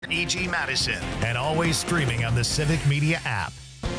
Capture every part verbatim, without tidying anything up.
E G Madison, and always streaming on the Civic Media app.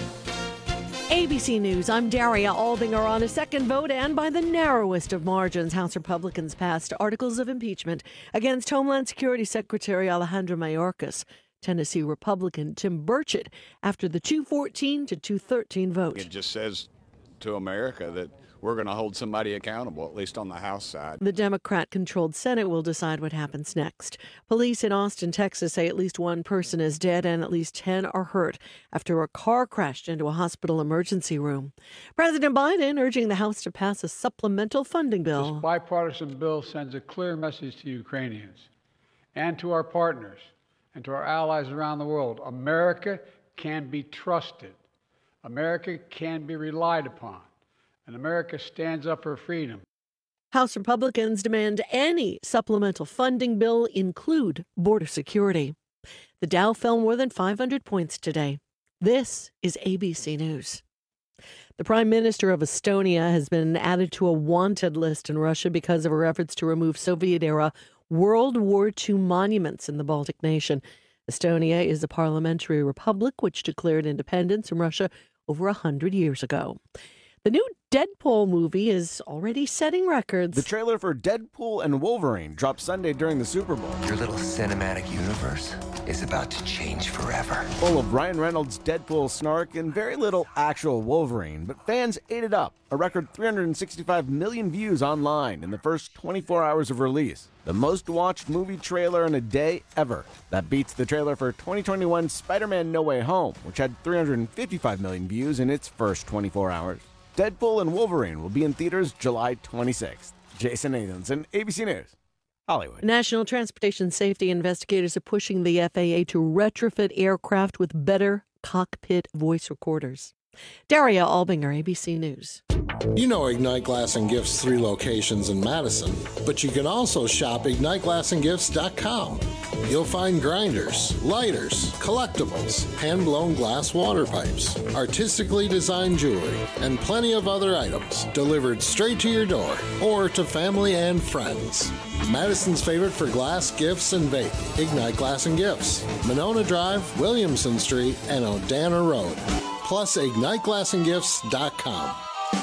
A B C News, I'm Daria Albinger. On a second vote and by the narrowest of margins, House Republicans passed articles of impeachment against Homeland Security Secretary Alejandro Mayorkas. Tennessee Republican Tim Burchett after the two fourteen to two thirteen vote. It just says to America that we're going to hold somebody accountable, at least on the House side. The Democrat-controlled Senate will decide what happens next. Police in Austin, Texas say at least one person is dead and at least ten are hurt after a car crashed into a hospital emergency room. President Biden urging the House to pass a supplemental funding bill. This bipartisan bill sends a clear message to Ukrainians and to our partners and to our allies around the world. America can be trusted. America can be relied upon. And America stands up for freedom. House Republicans demand any supplemental funding bill include border security. The Dow fell more than five hundred points today. This is A B C News. The Prime Minister of Estonia has been added to a wanted list in Russia because of her efforts to remove Soviet-era World War Two monuments in the Baltic nation. Estonia is a parliamentary republic which declared independence from Russia over one hundred years ago. The new Deadpool movie is already setting records. The trailer for Deadpool and Wolverine dropped Sunday during the Super Bowl. Your little cinematic universe is about to change forever. Full of Ryan Reynolds' Deadpool snark and very little actual Wolverine, but fans ate it up. A record three hundred sixty-five million views online in the first twenty-four hours of release. The most watched movie trailer in a day ever. That beats the trailer for twenty twenty-one Spider-Man No Way Home, which had three hundred fifty-five million views in its first twenty-four hours. Deadpool and Wolverine will be in theaters July twenty-sixth. Jason Nathanson, A B C News, Hollywood. National Transportation Safety investigators are pushing the F A A to retrofit aircraft with better cockpit voice recorders. Daria Albinger, A B C News. You know Ignite Glass and Gifts' three locations in Madison, but you can also shop ignite glass and gifts dot com. You'll find grinders, lighters, collectibles, hand-blown glass water pipes, artistically designed jewelry, and plenty of other items delivered straight to your door or to family and friends. Madison's favorite for glass, gifts, and vape. Ignite Glass and Gifts, Monona Drive, Williamson Street, and Odana Road. Plus ignite glass and gifts dot com.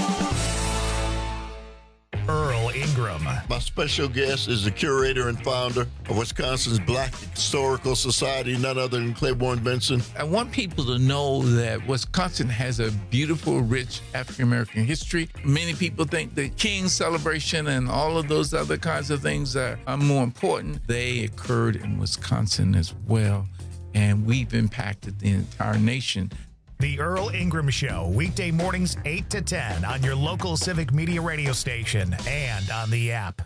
Earl Ingram. My special guest is the curator and founder of Wisconsin's Black Historical Society, none other than Claiborne Benson. I want people to know that Wisconsin has a beautiful, rich African-American history. Many people think the King's celebration and all of those other kinds of things are, are more important. They occurred in Wisconsin as well, and we've impacted the entire nation. The Earl Ingram Show, weekday mornings eight to ten on your local Civic Media radio station and on the app.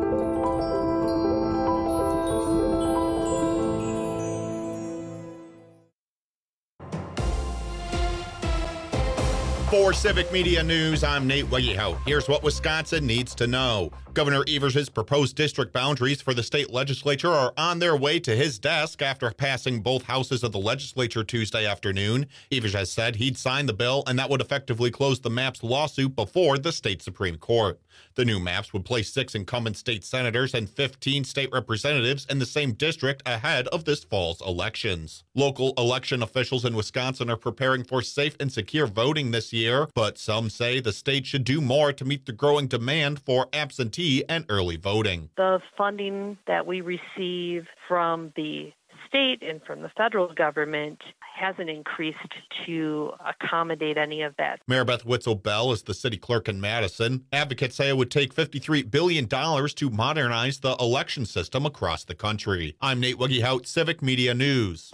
For Civic Media News, I'm Nate Wegehout. Here's what Wisconsin needs to know. Governor Evers' proposed district boundaries for the state legislature are on their way to his desk after passing both houses of the legislature Tuesday afternoon. Evers has said he'd sign the bill, and that would effectively close the MAPS lawsuit before the state Supreme Court. The new maps would place six incumbent state senators and fifteen state representatives in the same district ahead of this fall's elections. Local election officials in Wisconsin are preparing for safe and secure voting this year, but some say the state should do more to meet the growing demand for absentee and early voting. The funding that we receive from the state and from the federal government hasn't increased to accommodate any of that. Mayor Beth Witzel-Bell is the city clerk in Madison. Advocates say it would take fifty-three billion dollars to modernize the election system across the country. I'm Nate Wegehout, Civic Media News.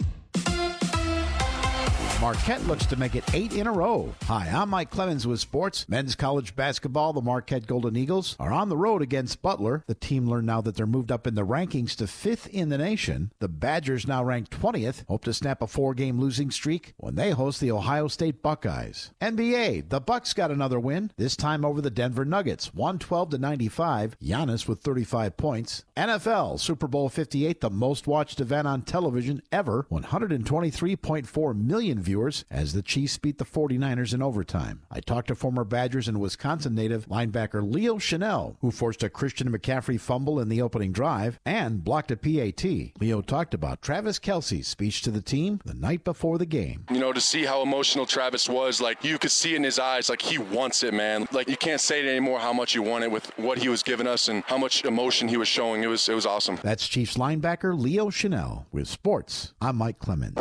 Marquette looks to make it eight in a row. Hi, I'm Mike Clemens with sports. Men's college basketball, the Marquette Golden Eagles, are on the road against Butler. The team learned now that they're moved up in the rankings to fifth in the nation. The Badgers, now ranked twentieth, hope to snap a four-game losing streak when they host the Ohio State Buckeyes. N B A, the Bucks got another win, this time over the Denver Nuggets, one twelve to ninety-five. Giannis with thirty-five points. N F L, Super Bowl fifty-eight, the most watched event on television ever, one hundred twenty-three point four million views. viewers as the Chiefs beat the forty-niners in overtime. I talked to former Badgers and Wisconsin native linebacker Leo Chenal, who forced a Christian McCaffrey fumble in the opening drive and blocked a P A T. Leo talked about Travis Kelce's speech to the team the night before the game. You know, to see how emotional Travis was, like you could see in his eyes, like he wants it, man. Like you can't say it anymore how much you want it with what he was giving us and how much emotion he was showing. It was it was awesome. That's Chiefs linebacker Leo Chenal. With sports, I'm Mike Clemens.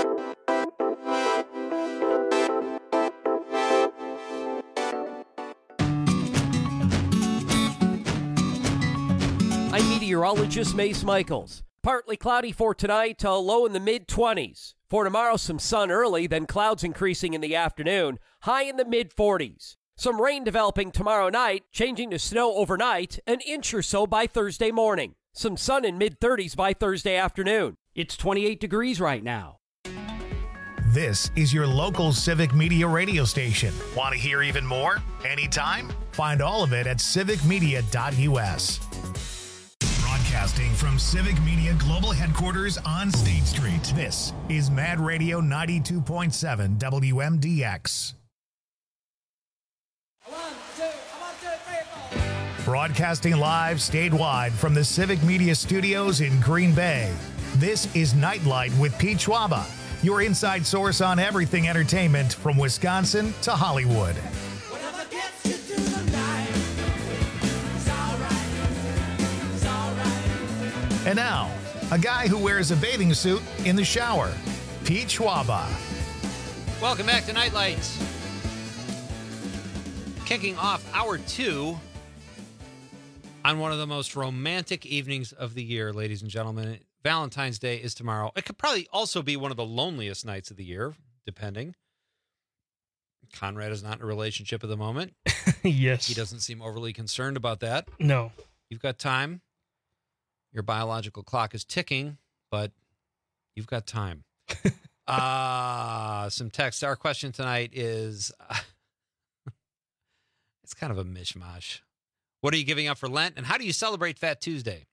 I'm meteorologist Mace Michaels. Partly cloudy for tonight, a low in the mid-twenties. For tomorrow, some sun early, then clouds increasing in the afternoon, high in the mid-forties. Some rain developing tomorrow night, changing to snow overnight, an inch or so by Thursday morning. Some sun in mid-thirties by Thursday afternoon. It's twenty-eight degrees right now. This is your local Civic Media radio station. Want to hear even more? Anytime? Find all of it at civic media dot u s. Broadcasting from Civic Media Global Headquarters on State Street. This is Mad Radio ninety-two point seven W M D X. Broadcasting live statewide from the Civic Media Studios in Green Bay. This is Nightlight with Pete Schwaba, your inside source on everything entertainment from Wisconsin to Hollywood. And now, a guy who wears a bathing suit in the shower, Pete Schwaba. Welcome back to Nightlights. Kicking off hour two on one of the most romantic evenings of the year, ladies and gentlemen. Valentine's Day is tomorrow. It could probably also be one of the loneliest nights of the year, depending. Conrad is not in a relationship at the moment. Yes. He doesn't seem overly concerned about that. No. You've got time. Your biological clock is ticking, but you've got time. uh, some text. Our question tonight is, uh, it's kind of a mishmash. What are you giving up for Lent, and how do you celebrate Fat Tuesday?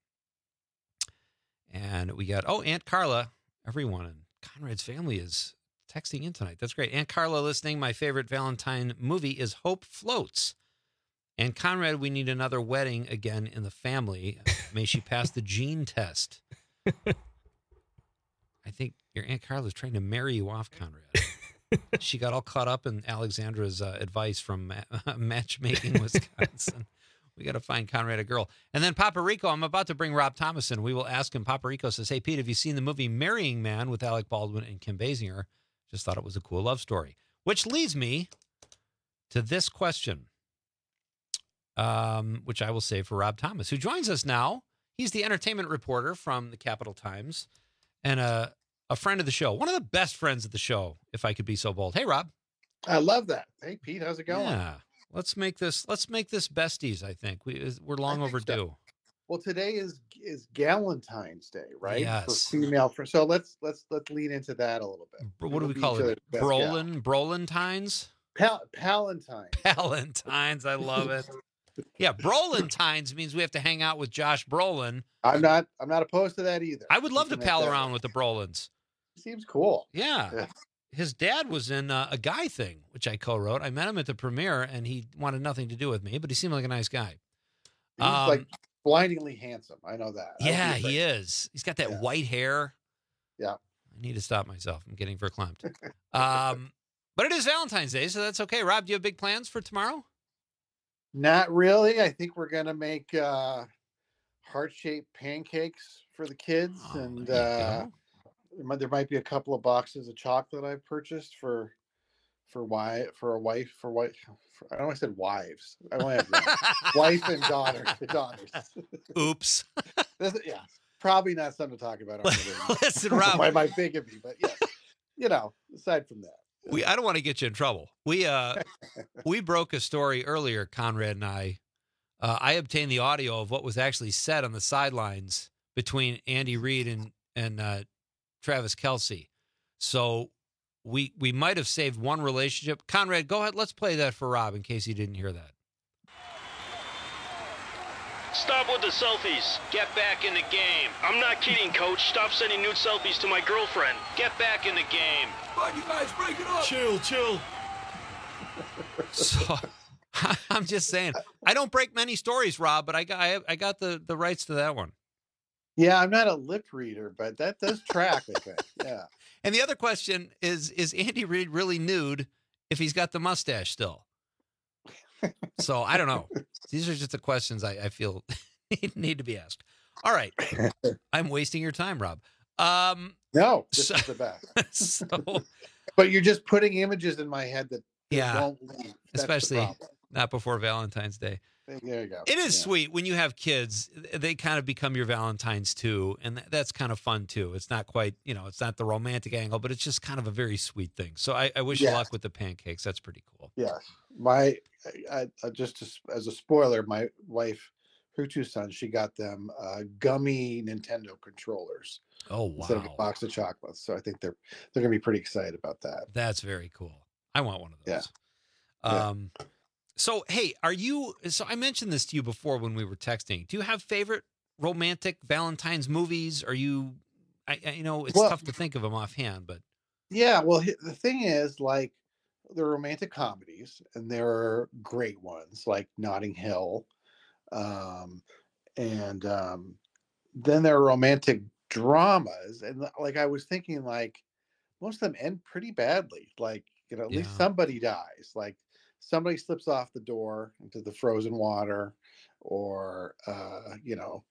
And we got, oh, Aunt Carla, everyone in Conrad's family is texting in tonight. That's great. Aunt Carla listening. My favorite Valentine movie is Hope Floats. And Conrad, we need another wedding again in the family. May she pass the gene test. I think your Aunt Carla is trying to marry you off, Conrad. She got all caught up in Alexandra's uh, advice from uh, Matchmaking Wisconsin. We got to find Conrad a girl. And then Papa Rico, I'm about to bring Rob Thomas in. We will ask him. Papa Rico says, hey, Pete, have you seen the movie Marrying Man with Alec Baldwin and Kim Basinger? Just thought it was a cool love story. Which leads me to this question, um, which I will save for Rob Thomas, who joins us now. He's the entertainment reporter from the Capital Times and a, a friend of the show, one of the best friends of the show, if I could be so bold. Hey, Rob. I love that. Hey, Pete, how's it going? Yeah. Let's make this. Let's make this besties. I think we we're long overdue. So. Well, today is is Galentine's Day, right? Yes. For female friends. So let's let's let's lead into that a little bit. What do we call it? Brolin, Brolintines. Pal- Palentines. Palentines. I love it. Yeah, Brolintines means we have to hang out with Josh Brolin. I'm not. I'm not opposed to that either. I would love to pal around with the Brolins. Seems cool. Yeah. yeah. His dad was in uh, A Guy Thing, which I co-wrote. I met him at the premiere, and he wanted nothing to do with me, but he seemed like a nice guy. He's um, like blindingly handsome. I know that. Yeah, he is. He's got that yeah. white hair. Yeah. I need to stop myself. I'm getting verklempt. um, but it is Valentine's Day, so that's okay. Rob, do you have big plans for tomorrow? Not really. I think we're going to make uh, heart-shaped pancakes for the kids, oh, and uh, there might be a couple of boxes of chocolate I purchased for for why for a wife for wife. For, I don't know. I said wives. I only have one. Wife and daughter. Daughters. Oops. Yeah, probably not something to talk about. On the Listen, Rob. my, my bigamy, but yeah, you know. Aside from that, we I don't want to get you in trouble. We uh we broke a story earlier, Conrad and I. Uh, I obtained the audio of what was actually said on the sidelines between Andy Reid and and. Uh, Travis Kelce. So we we might have saved one relationship. Conrad, go ahead. Let's play that for Rob in case he didn't hear that. Stop with the selfies. Get back in the game. I'm not kidding, Coach. Stop sending nude selfies to my girlfriend. Get back in the game. Why'd you guys break it up? Chill, chill. So I'm just saying, I don't break many stories, Rob, but I got I, I got the, the rights to that one. Yeah, I'm not a lip reader, but that does track, I think. Yeah. And the other question is, is Andy Reid really nude if he's got the mustache still? So I don't know. These are just the questions I, I feel need to be asked. All right. I'm wasting your time, Rob. Um, no, this so, is the best. So, but you're just putting images in my head that yeah, won't leave. That's especially not before Valentine's Day. There you go. It is yeah. sweet when you have kids, they kind of become your Valentines too. And th- that's kind of fun too. It's not quite, you know, it's not the romantic angle, but it's just kind of a very sweet thing. So I, I wish yes. you luck with the pancakes. That's pretty cool. Yes. My, I, I, just to, as a spoiler, my wife, her two sons, she got them uh, gummy Nintendo controllers. Oh, wow. Instead of a box of chocolates. So I think they're, they're going to be pretty excited about that. That's very cool. I want one of those. Yeah. Um, yeah. So, hey, are you, so I mentioned this to you before when we were texting. Do you have favorite romantic Valentine's movies? Are you, I, I you know, it's well, tough to think of them offhand, but. Yeah. Well, the thing is, like, there are romantic comedies and there are great ones like Notting Hill. Um, and um, then there are romantic dramas. And like, I was thinking, like, most of them end pretty badly. Like, you know, at yeah. least somebody dies. Like, somebody slips off the door into the frozen water, or uh, you know,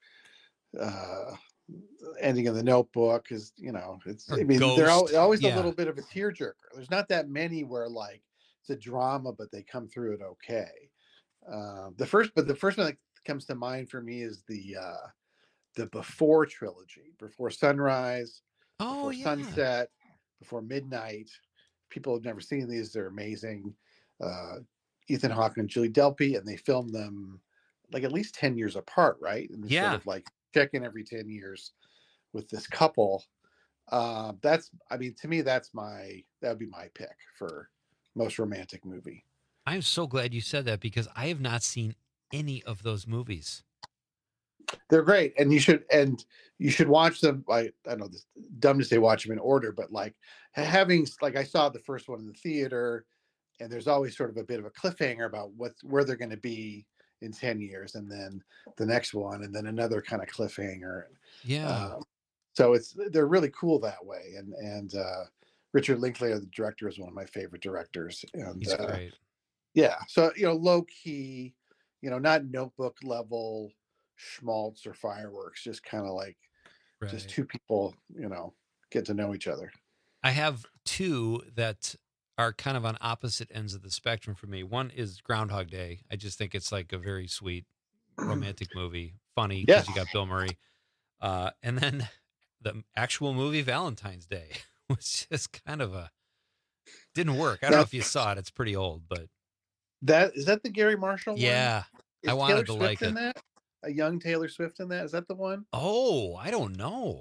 uh, ending in The Notebook is, you know, it's. Or I mean, Ghost. they're always yeah. a little bit of a tearjerker. There's not that many where like it's a drama, but they come through it okay. Uh, the first, but the first one that comes to mind for me is the uh, the Before trilogy, Before Sunrise, oh, Before yeah. Sunset, Before Midnight. People have never seen these; they're amazing. Uh, Ethan Hawke and Julie Delpy, and they filmed them like at least ten years apart, right? And yeah. sort of like check in every ten years with this couple. Uh, that's, I mean, to me, that's my, that would be my pick for most romantic movie. I'm so glad you said that because I have not seen any of those movies. They're great. And you should, and you should watch them. I, I know this dumb to say watch them in order, but like having, like I saw the first one in the theater, and there's always sort of a bit of a cliffhanger about what, where they're going to be in ten years. And then the next one, and then another kind of cliffhanger. Yeah. Um, so it's, they're really cool that way. And, and, uh, Richard Linklater, the director, is one of my favorite directors. And he's uh, great. Yeah. So, you know, low key, you know, not Notebook level schmaltz or fireworks, just kind of like right. just two people, you know, get to know each other. I have two that are kind of on opposite ends of the spectrum for me. One is Groundhog Day. I just think it's like a very sweet romantic movie, funny because yeah. you got Bill Murray. Uh, and then the actual movie Valentine's Day was just kind of a, didn't work. I don't That's, know if you saw it. It's pretty old, but. That, is that the Gary Marshall one? Yeah. Is I wanted Taylor to Swift like in it. That? A young Taylor Swift in that? Is that the one? Oh, I don't know.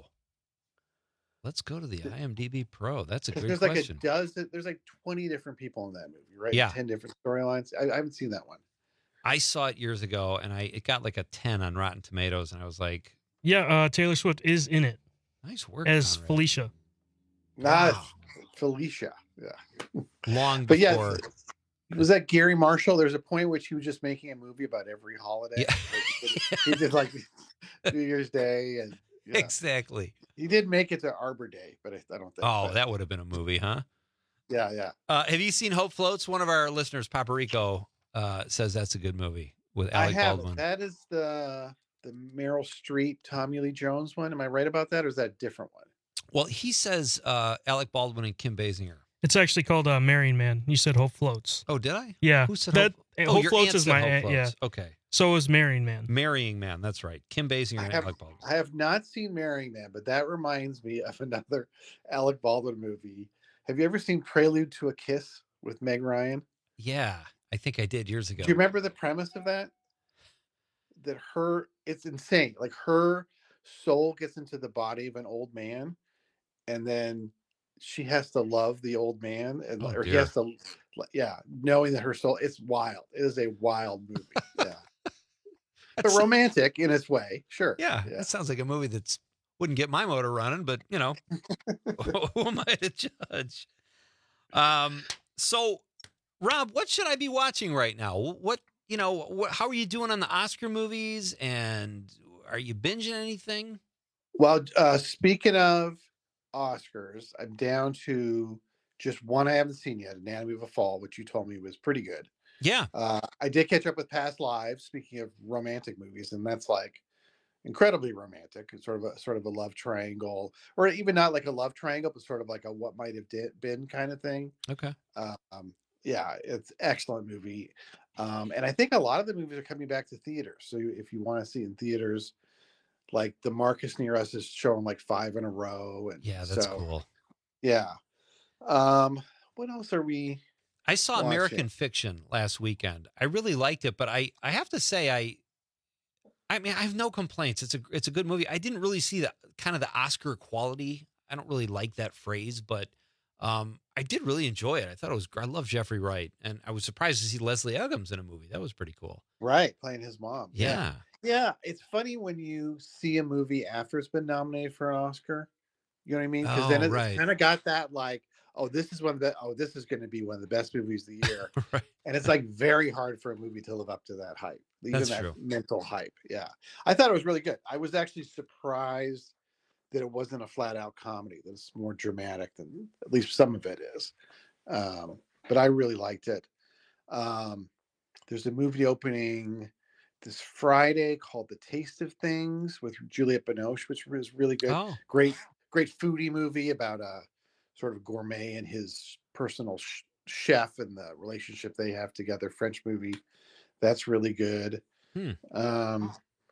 Let's go to the IMDb Pro. That's a good there's question. Like a dozen, there's like twenty different people in that movie, right? Yeah. ten different storylines. I, I haven't seen that one. I saw it years ago, and I it got like a ten on Rotten Tomatoes, and I was like, yeah, uh, Taylor Swift is in it. Nice work, as Conrad. Felicia. Not wow. Felicia. Yeah. Long but before. Yeah, was that Gary Marshall? There's a point which he was just making a movie about every holiday. Yeah. He, did, he did like New Year's Day, and yeah. Exactly. He did make it to Arbor Day, but I, I don't think. Oh, so. that would have been a movie, huh? Yeah, yeah. Uh, have you seen Hope Floats? One of our listeners, Paparico, uh, says that's a good movie with Alec I have. Baldwin. That is the the Meryl Streep, Tommy Lee Jones one. Am I right about that, or is that a different one? Well, he says uh, Alec Baldwin and Kim Basinger. It's actually called uh, Marrying Man. You said Hope Floats. Oh, did I? Yeah. Who said that? Hope, oh, Hope your Floats aunt is said my Hope aunt. Floats. Yeah. Okay. So is Marrying Man. Marrying Man. That's right. Kim Basinger and have, Alec Baldwin. I have not seen Marrying Man, but that reminds me of another Alec Baldwin movie. Have you ever seen Prelude to a Kiss with Meg Ryan? Yeah, I think I did years ago. Do you remember the premise of that? That her, it's insane. Like her soul gets into the body of an old man, and then she has to love the old man, and Oh, or he dear. has to, yeah, knowing that her soul. It's wild. It is a wild movie. Yeah. but romantic in its way. Sure. Yeah, yeah. that sounds like a movie that's wouldn't get my motor running, but you know, who am I to judge? Um, so, Rob, what should I be watching right now? What you know, what, how are you doing on the Oscar movies, and are you binging anything? Well, uh, speaking of Oscars, I'm down to just one I haven't seen yet, Anatomy of a Fall, which you told me was pretty good. Yeah. Uh, I did catch up with Past Lives, speaking of romantic movies, and that's like incredibly romantic. It's sort of a sort of a love triangle, or even not like a love triangle, but sort of like a what might have di- been kind of thing. Okay. Um, yeah, it's excellent movie. Um, and I think a lot of the movies are coming back to theaters. So if you want to see in theaters, like the Marcus near us is showing like five in a row. And yeah, that's so, cool. Yeah. Um, what else are we? I saw watching? American Fiction last weekend. I really liked it, but I, I have to say, I, I mean, I have no complaints. It's a, it's a good movie. I didn't really see the kind of the Oscar quality. I don't really like that phrase, but um, I did really enjoy it. I thought it was, I love Jeffrey Wright, and I was surprised to see Leslie Uggams in a movie. That was pretty cool. Right. Playing his mom. Yeah. Yeah. Yeah, it's funny when you see a movie after it's been nominated for an Oscar. You know what I mean? Because Oh, then it's right. kind of got that like, oh, this is one of the oh, this is going to be one of the best movies of the year, Right. and it's like very hard for a movie to live up to that hype, even That's that true. mental hype. Yeah, I thought it was really good. I was actually surprised that it wasn't a flat out comedy. That it's more dramatic than at least some of it is. Um, but I really liked it. Um, there's a movie opening this Friday called The Taste of Things with Juliette Binoche, which was really good. Oh. Great, great foodie movie about a sort of gourmet and his personal sh- chef and the relationship they have together. French movie. That's really good. Hmm. Um,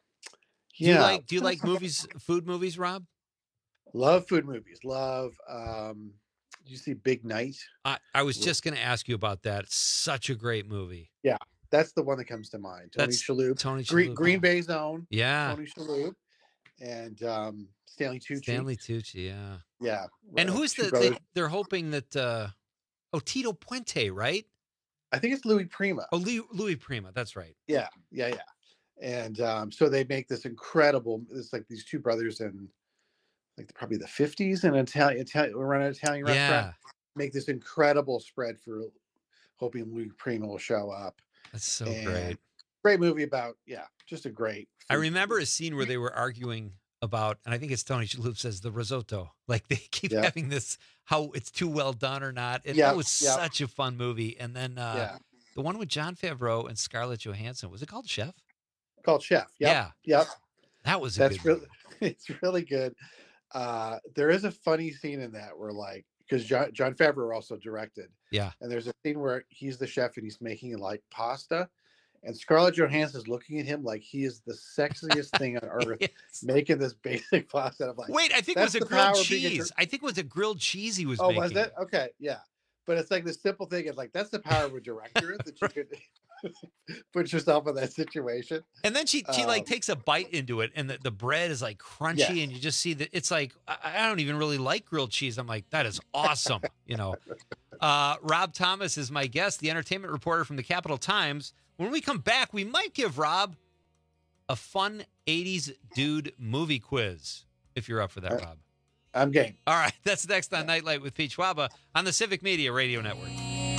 Do you yeah. like, do you like movies, food movies, Rob? Love food movies. Love, um, did you see Big Night? I, I was just going to ask you about that. It's such a great movie. Yeah. That's the one that comes to mind. Tony That's Shalhoub. Tony Green, Shalhoub. Green Bay Zone. Yeah. Tony Shalhoub. And um, Stanley Tucci. Stanley Tucci, yeah. Yeah. And uh, who's two the, brothers. they, they're hoping that, uh, oh, Tito Puente, right? I think it's Louis Prima. Oh, Louis, Louis Prima. That's right. Yeah. Yeah. Yeah. And um, so they make this incredible, it's like these two brothers in like probably the fifties in an Italian, Italian, run an Italian restaurant. Yeah. Make this incredible spread for hoping Louis Prima will show up. That's so And great. Great movie about, yeah, just a great. I remember a scene where they were arguing about, and I think it's Tony Shalhoub says the risotto. Like they keep Yeah. having this, how it's too well done or not. And Yeah, that was yeah. such a fun movie. And then uh, Yeah. the one with John Favreau and Scarlett Johansson, was it called Chef? Called Chef. Yep. Yeah. Yep. That was a That's good really, movie. it's really good. Uh, there is a funny scene in that where like, because John, John Favreau also directed. Yeah. And there's a scene where he's the chef and he's making like pasta. And Scarlett Johansson is looking at him like he is the sexiest thing on earth, Yes. making this basic pasta. I'm like, Wait, I think it was that's a the power grilled of being a dir- cheese. I think it was a grilled cheese he was Oh, making. was it? Okay, yeah. But it's like the simple thing is like that's the power of a director that you could put yourself in that situation. And then she she like Um, takes a bite into it, and the, the bread is like crunchy, Yeah. and you just see that it's like I, I don't even really like grilled cheese. I'm like, that is awesome, you know. Uh, Rob Thomas is my guest, the entertainment reporter from the Capital Times. When we come back, we might give Rob a fun eighties dude movie quiz, if you're up for that, All right. Rob. I'm game. All right, that's next on Nightlight with Pete Schwaba on the Civic Media Radio Network.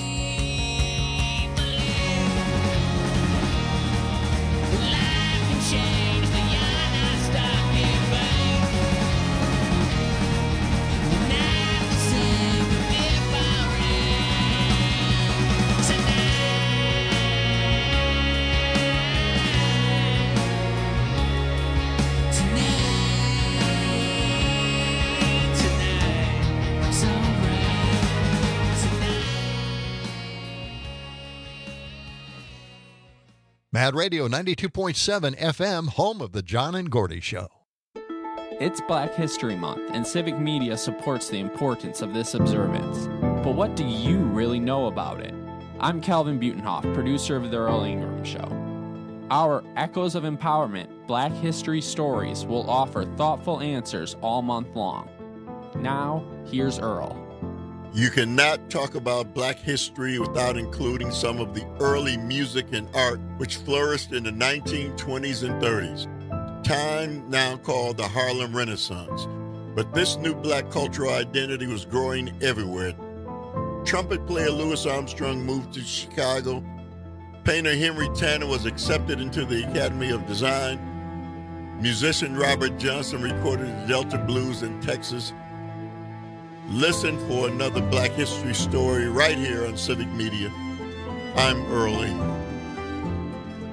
Mad Radio ninety-two point seven F M, home of the John and Gordy Show. It's Black History Month, and Civic Media supports the importance of this observance. But what do you really know about it? I'm Calvin Butenhoff, producer of The Earl Ingram Show. Our Echoes of Empowerment Black History Stories will offer thoughtful answers all month long. Now, here's Earl. You cannot talk about black history without including some of the early music and art which flourished in the nineteen twenties and thirties, time now called the Harlem Renaissance. But this new black cultural identity was growing everywhere. Trumpet player Louis Armstrong moved to Chicago. Painter Henry Tanner was accepted into the Academy of Design. Musician Robert Johnson recorded the Delta Blues in Texas. Listen for another Black History story right here on Civic Media. I'm Earl Ingram.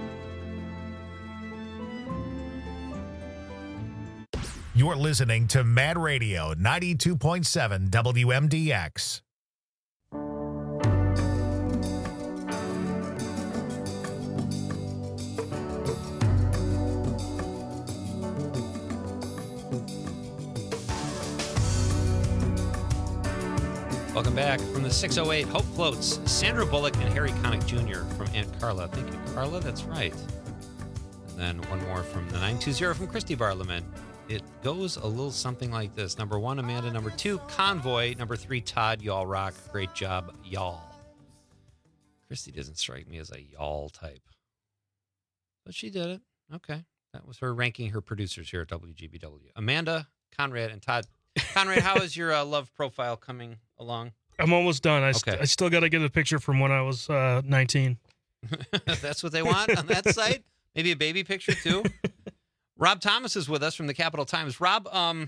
You're listening to Mad Radio ninety-two point seven W M D X. Welcome back from the six oh eight Hope Floats. Sandra Bullock and Harry Connick Junior from Aunt Carla. Thank you, Carla. That's right. And then one more from the nine two zero from Christy Barliman. It goes a little something like this. Number one, Amanda. Number two, Convoy. Number three, Todd. Y'all rock. Great job, y'all. Christy doesn't strike me as a y'all type. But she did it. Okay. That was her ranking her producers here at W G B W. Amanda, Conrad, and Todd. Conrad, how is your uh, love profile coming along? I'm almost done. I, Okay. st- I still got to get a picture from when I was uh, nineteen. That's what they want on that site? Maybe a baby picture, too? Rob Thomas is with us from the Capital Times. Rob, um,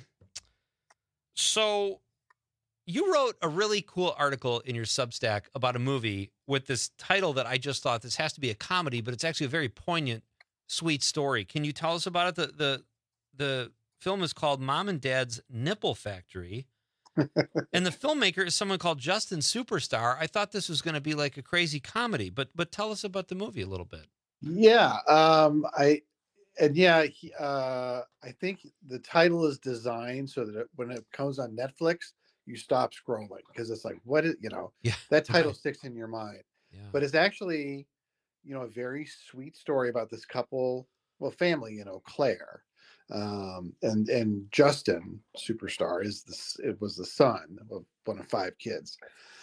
so you wrote a really cool article in your Substack about a movie with this title that I just thought this has to be a comedy, but it's actually a very poignant, sweet story. Can you tell us about it? The the the film is called Mom and Dad's Nipple Factory. And the filmmaker is someone called Justin Superstar. I thought this was going to be like a crazy comedy, but but tell us about the movie a little bit. Yeah, um, I and yeah, he, uh, I think the title is designed so that it, when it comes on Netflix, you stop scrolling because it's like, what is you know, yeah, that title right. sticks in your mind. Yeah. But it's actually, you know, a very sweet story about this couple, well, family, you know, Claire. Um, and and Justin Superstar is this it was the son of one of five kids.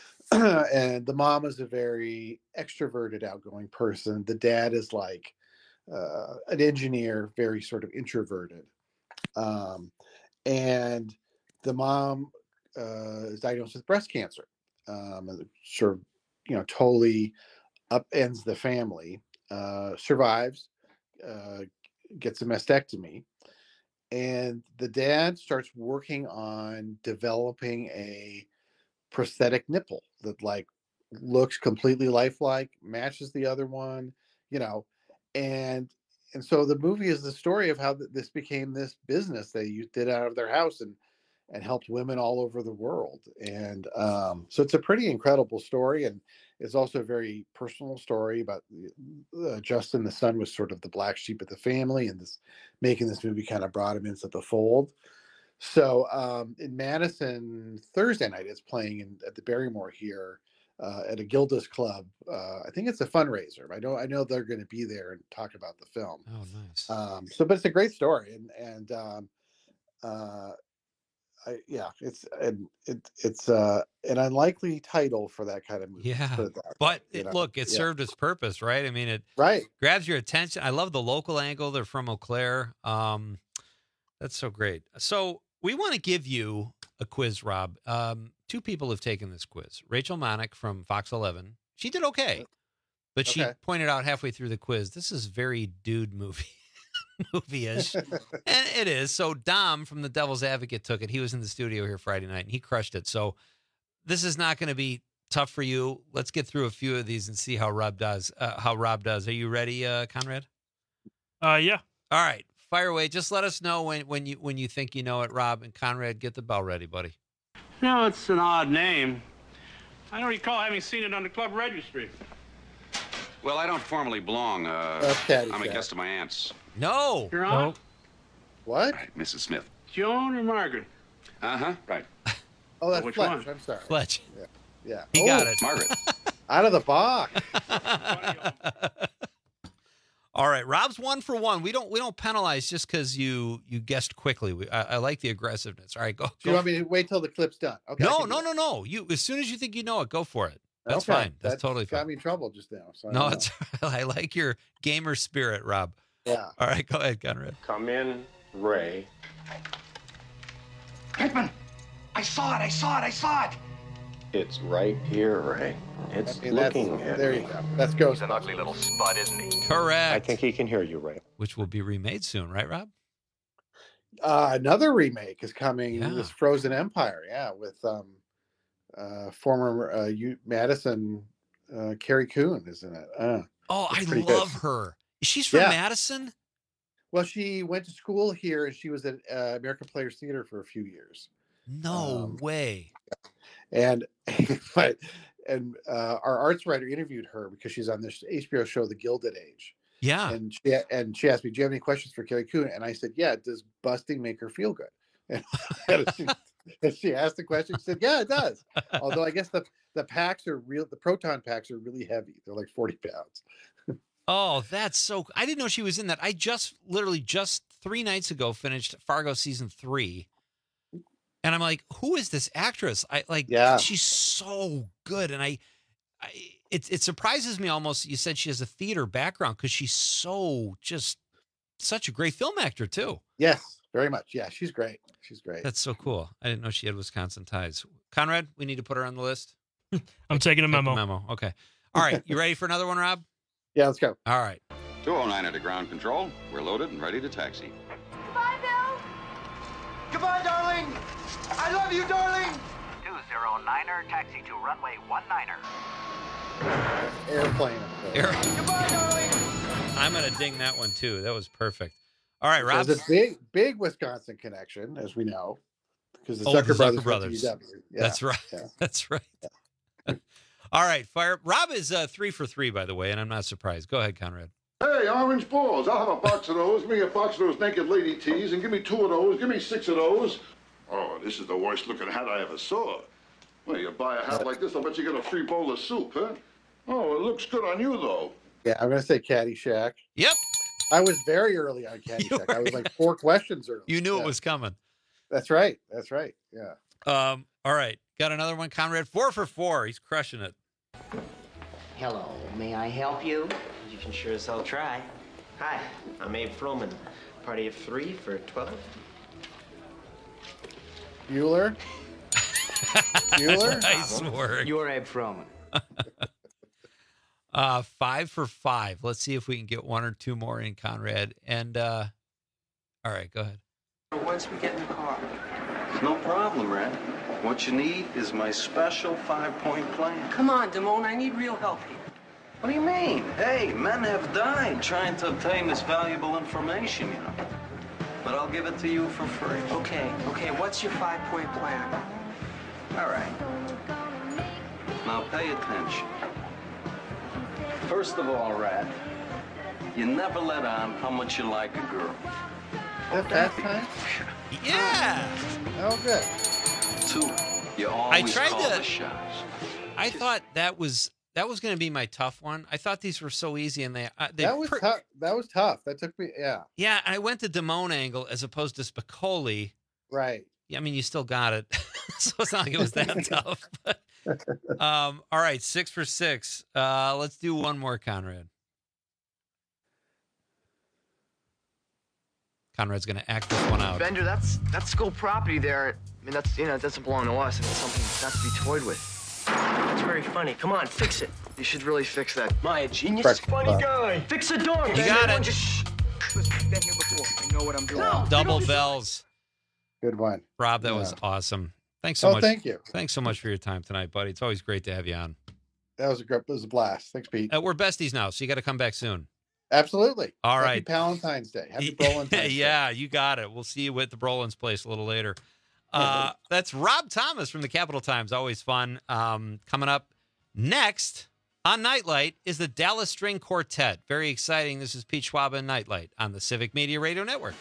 And the mom is a very extroverted, outgoing person. The dad is like uh, an engineer, very sort of introverted. Um, and the mom uh, is diagnosed with breast cancer. Um, and sort of, you know, totally upends the family. Uh, survives, uh, gets a mastectomy. And the dad starts working on developing a prosthetic nipple that like looks completely lifelike, matches the other one, you know, and and so the movie is the story of how th- this became this business they u- did out of their house and and helped women all over the world. And um, so it's a pretty incredible story, and it's also a very personal story about uh, Justin. The son was sort of the black sheep of the family, and this making this movie kind of brought him into the fold. So um, in Madison Thursday night, it's playing in, at the Barrymore here uh, at a Gilda's Club. Uh, I think it's a fundraiser. I know I know they're going to be there and talk about the film. Oh, nice. Um, so, but it's a great story, and and um, uh, I, yeah, it's and it, it's uh, an unlikely title for that kind of movie. Yeah, put it that way, but you it, know? look, it Yeah. served its purpose, right? I mean, it right grabs your attention. I love the local angle. They're from Eau Claire. Um, that's so great. So we want to give you a quiz, Rob. Um, two people have taken this quiz. Rachel Monick from Fox eleven. She did okay, but she Okay. pointed out halfway through the quiz, this is very dude movie. movie-ish. And it is. So Dom from The Devil's Advocate took it. He was in the studio here Friday night, and he crushed it. So this is not going to be tough for you. Let's get through a few of these and see how Rob does. Uh, how Rob does. Are you ready, uh, Conrad? Uh, yeah. All right. Fire away. Just let us know when, when you when you think you know it, Rob. And Conrad, get the bell ready, buddy. No, it's an odd name. I don't recall having seen it on the club registry. Well, I don't formally belong. Uh, Okay, I'm a yeah. guest of my aunt's. No. Your aunt? What? Right, Missus Smith. Joan or Margaret? Uh-huh, right. Oh, that's Which Fletch. one? I'm sorry. Fletch. Yeah. Yeah. He Oh, got it. Margaret. Out of the box. All right, Rob's one for one. We don't we don't penalize just because you you guessed quickly. We, I, I like the aggressiveness. All right, go. Do go. you want me to wait till the clip's done? Okay. I No, can do no, that. no, no. You as soon as you think you know it, go for it. That's Okay, fine. That's, totally fine. Got me in trouble just now. So I No, don't know. it's I like your gamer spirit, Rob. Yeah. All right, go ahead, Conrad. Come in, Ray. Hickman, I saw it, I saw it, I saw it. It's right here, Ray. It's I mean, that's- looking at there me. you go. Let's go. He's an ugly little spud, isn't he? Correct. I think he can hear you, Ray. Which will be remade soon, right, Rob? Uh, another remake is coming. Yeah. This Frozen Empire, yeah, with um, uh, former uh, U- Madison uh, Carrie Coon is in it. Uh, Oh, it's I pretty love good. her. She's from Yeah. Madison? Well, she went to school here, and she was at uh, American Players Theater for a few years. No Um, way. And but and uh, our arts writer interviewed her because she's on this H B O show, The Gilded Age. Yeah. And she and she asked me, "Do you have any questions for Carrie Coon?" And I said, "Yeah. Does busting make her feel good?" And she, and she asked the question. She said, "Yeah, it does." Although I guess the the packs are real. The proton packs are really heavy. They're like forty pounds. Oh, that's so. I didn't know she was in that. I just literally just three nights ago finished Fargo season three, and I'm like, who is this actress? I like. Yeah. She's so good, and I, I it it surprises me almost. You said she has a theater background because she's so just such a great film actor too. Yes, very much. Yeah, she's great. She's great. That's so cool. I didn't know she had Wisconsin ties. Conrad, we need to put her on the list. I'm taking a Take memo. the memo. Okay. All right. You ready for another one, Rob? Yeah, let's go. All right. two oh nine to ground control. We're loaded and ready to taxi. Goodbye, Bill. Goodbye, darling. I love you, darling. two oh niner, taxi to runway one niner. Airplane. Air- Goodbye, darling. I'm gonna ding that one too. That was perfect. All right, Rob. There's a big, big Wisconsin connection, as we know, because the Oh, Zucker the brothers. Zucker went to brothers. U W. Yeah, That's right. yeah. That's right. All right, fire. Rob is uh, three for three, by the way, and I'm not surprised. Go ahead, Conrad. Hey, orange balls. I'll have a box of those. Give me a box of those naked lady tees, and give me two of those. Give me six of those. Oh, this is the worst looking hat I ever saw. Well, you buy a hat like this, I'll bet you get a free bowl of soup, huh? Oh, it looks good on you, though. Yeah, I'm gonna say Caddyshack. Yep. I was very early on Caddyshack. I was like four questions early. You knew Yeah. it was coming. That's right. That's right. Yeah. Um. All right, got another one, Conrad. Four for four. He's crushing it. Hello, may I help you? You can sure as hell try. Hi, I'm Abe Froman. Party of three for twelve. Bueller. Bueller. Nice work. You're Abe Froman. Uh, five for five. Let's see if we can get one or two more in, Conrad. And uh, all right, go ahead. Once we get in the car. No problem, Red. What you need is my special five-point plan. Come on, Damone, I need real help here. What do you mean? Hey, men have died trying to obtain this valuable information, you know. But I'll give it to you for free. Okay, okay, what's your five-point plan? All right. Now pay attention. First of all, Rat, you never let on how much you like a girl. That fast time? Yeah. Oh, good. Two, you I always tried call to- the shots. I thought that was that was going to be my tough one. I thought these were so easy, and they uh, they That was per- tough. That was tough. That took me. Yeah. yeah. I went the Damone angle as opposed to Spicoli. Right. Yeah, I mean, you still got it, so it's not like it was that tough. But, um, all right, six for six. Uh, let's do one more, Conrad. Conrad's going to act this one out. Bender, that's that's school property there. I mean, that's you know, it doesn't belong to us, and it's something not to be toyed with. It's very funny. Come on, fix it. You should really fix that. My a genius, Correct. funny Uh, guy. Fix the door. You man. got Everyone it. Just shh. Listen, I've been here before. I know what I'm doing. No. Double bells. Good one. Rob, that Yeah. was awesome. Thanks so Oh, much. thank you. Thanks so much for your time tonight, buddy. It's always great to have you on. That was a great. That was a blast. Thanks, Pete. Uh, we're besties now, so you got to come back soon. Absolutely. All Happy right. Valentine's Day. Happy Valentine's Day. Yeah, you got it. We'll see you at the Brolin's place a little later. Uh, that's Rob Thomas from the Capital Times. Always fun. Um, coming up next on Nightlight is the Dallas String Quartet. Very exciting. This is Pete Schwab and Nightlight on the Civic Media Radio Network.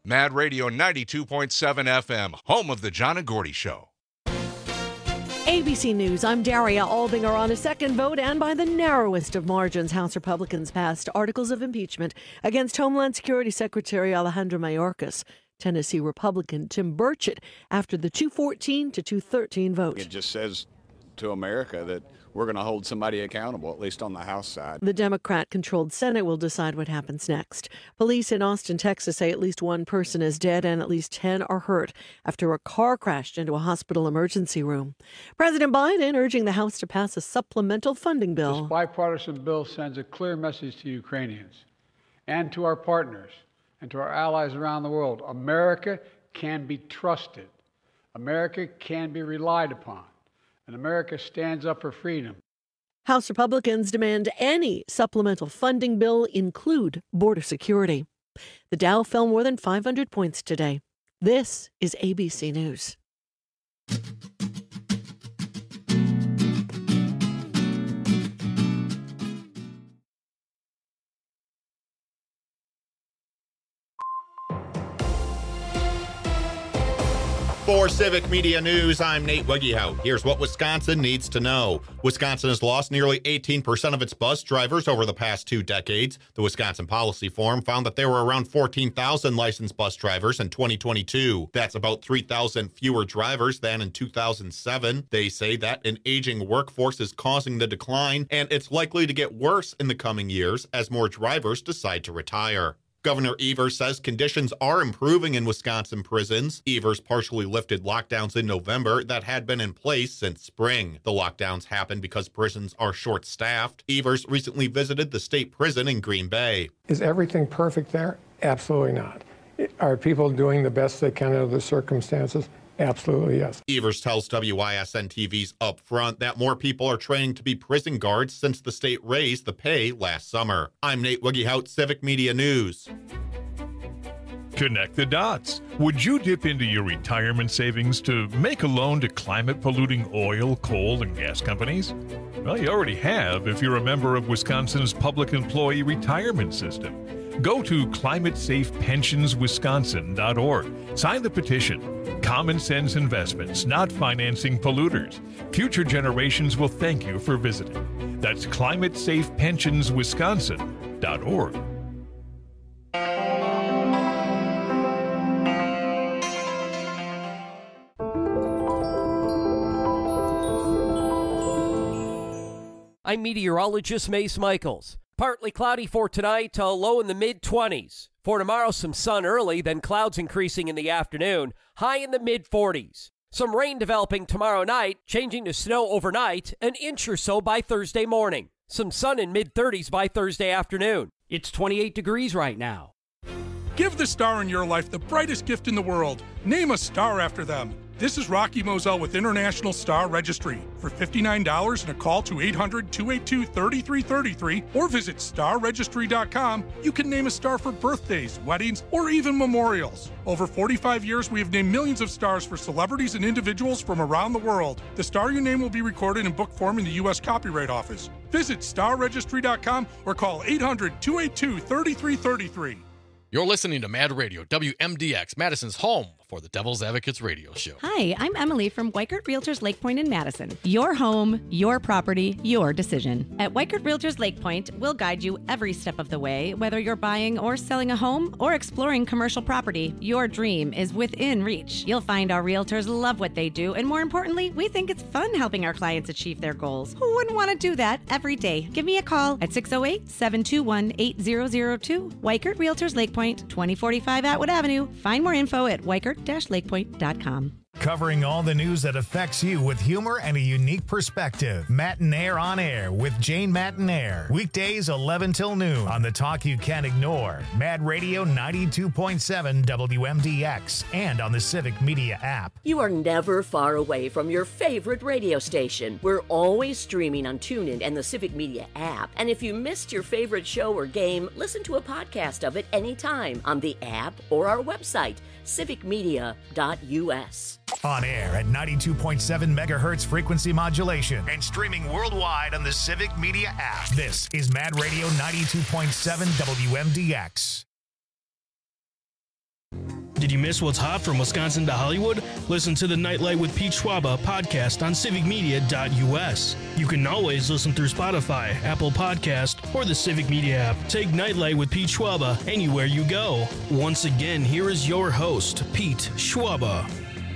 Mad Radio ninety-two point seven F M, home of the John and Gordy Show. A B C News, I'm Daria Albinger. On a second vote and by the narrowest of margins, House Republicans passed articles of impeachment against Homeland Security Secretary Alejandro Mayorkas. Tennessee Republican Tim Burchett after the two fourteen to two thirteen vote. It just says to America that we're going to hold somebody accountable, at least on the House side. The Democrat-controlled Senate will decide what happens next. Police in Austin, Texas say at least one person is dead and at least ten are hurt after a car crashed into a hospital emergency room. President Biden urging the House to pass a supplemental funding bill. This bipartisan bill sends a clear message to Ukrainians and to our partners and to our allies around the world. America can be trusted. America can be relied upon. And America stands up for freedom. House Republicans demand any supplemental funding bill include border security. The Dow fell more than five hundred points today. This is A B C News. For Civic Media News, I'm Nate Wiggyhout. Here's what Wisconsin needs to know. Wisconsin has lost nearly eighteen percent of its bus drivers over the past two decades. The Wisconsin Policy Forum found that there were around fourteen thousand licensed bus drivers in twenty twenty-two. That's about three thousand fewer drivers than in two thousand seven. They say that an aging workforce is causing the decline, and it's likely to get worse in the coming years as more drivers decide to retire. Governor Evers says conditions are improving in Wisconsin prisons. Evers partially lifted lockdowns in November that had been in place since spring. The lockdowns happened because prisons are short-staffed. Evers recently visited the state prison in Green Bay. Is everything perfect there? Absolutely not. Are people doing the best they can under the circumstances? Absolutely, yes. Evers tells W I S N T V's Upfront that more people are training to be prison guards since the state raised the pay last summer. I'm Nate Wiggyhout, Civic Media News. Connect the dots. Would you dip into your retirement savings to make a loan to climate-polluting oil, coal, and gas companies? Well, you already have if you're a member of Wisconsin's public employee retirement system. Go to climate safe pensions wisconsin dot org. Sign the petition. Common sense investments, not financing polluters. Future generations will thank you for visiting. That's climate safe pensions wisconsin dot org. I'm meteorologist Mace Michaels. Partly cloudy for tonight, a low in the mid-twenties. For tomorrow, some sun early, then clouds increasing in the afternoon, high in the mid-forties. Some rain developing tomorrow night, changing to snow overnight, an inch or so by Thursday morning. Some sun in mid-thirties by Thursday afternoon. It's twenty-eight degrees right now. Give the star in your life the brightest gift in the world. Name a star after them. This is Rocky Moselle with International Star Registry. For fifty-nine dollars and a call to eight hundred, two eight two, three three three three or visit star registry dot com, you can name a star for birthdays, weddings, or even memorials. Over forty-five years, we have named millions of stars for celebrities and individuals from around the world. The star you name will be recorded in book form in the U S Copyright Office. Visit star registry dot com or call eight hundred, two eight two, three three three three. You're listening to Mad Radio, W M D X, Madison's home for the Devil's Advocates radio show. Hi, I'm Emily from Weichert Realtors Lake Point in Madison. Your home, your property, your decision. At Weichert Realtors Lake Point, we'll guide you every step of the way, whether you're buying or selling a home or exploring commercial property. Your dream is within reach. You'll find our realtors love what they do, and more importantly, we think it's fun helping our clients achieve their goals. Who wouldn't want to do that every day? Give me a call at six oh eight, seven two one, eight zero zero two. Weichert Realtors Lake Point, twenty forty-five Atwood Avenue. Find more info at weichert dash lake point dot com. Covering all the news that affects you with humor and a unique perspective. Matinaire on Air with Jane Matinaire. Weekdays eleven till noon on the talk you can't ignore. Mad Radio ninety-two point seven W M D X and on the Civic Media app. You are never far away from your favorite radio station. We're always streaming on TuneIn and the Civic Media app. And if you missed your favorite show or game, listen to a podcast of it anytime on the app or our website, civic media dot U S. On air at ninety-two point seven megahertz frequency modulation and streaming worldwide on the Civic Media app. This is Mad Radio ninety-two point seven W M D X. Did you miss what's hot from Wisconsin to Hollywood? Listen to the Nightlight with Pete Schwaba podcast on civic media dot U S. You can always listen through Spotify, Apple Podcast, or the Civic Media app. Take Nightlight with Pete Schwaba anywhere you go. Once again, here is your host, Pete Schwaba.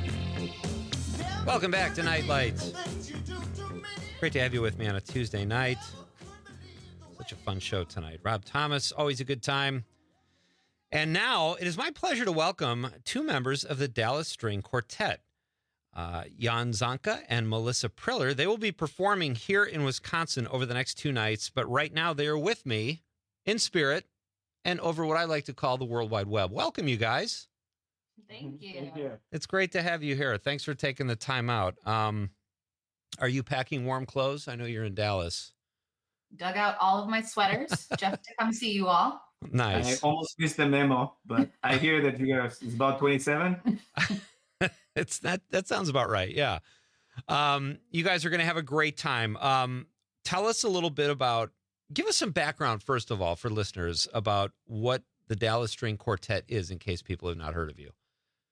Welcome back to Nightlights. Great to have you with me on a Tuesday night. Such a fun show tonight. Rob Thomas, always a good time. And now it is my pleasure to welcome two members of the Dallas String Quartet, uh, Jan Zanka and Melissa Priller. They will be performing here in Wisconsin over the next two nights, but right now they are with me in spirit and over what I like to call the World Wide Web. Welcome, you guys. Thank you. Thank you. It's great to have you here. Thanks for taking the time out. Um, are you packing warm clothes? I know you're in Dallas. Dug out all of my sweaters just to come see you all. Nice. I almost missed the memo, but I hear that you guys it's about twenty-seven. It's that that sounds about right. Yeah. Um, you guys are going to have a great time. Um, tell us a little bit about, give us some background, first of all, for listeners about what the Dallas String Quartet is, in case people have not heard of you.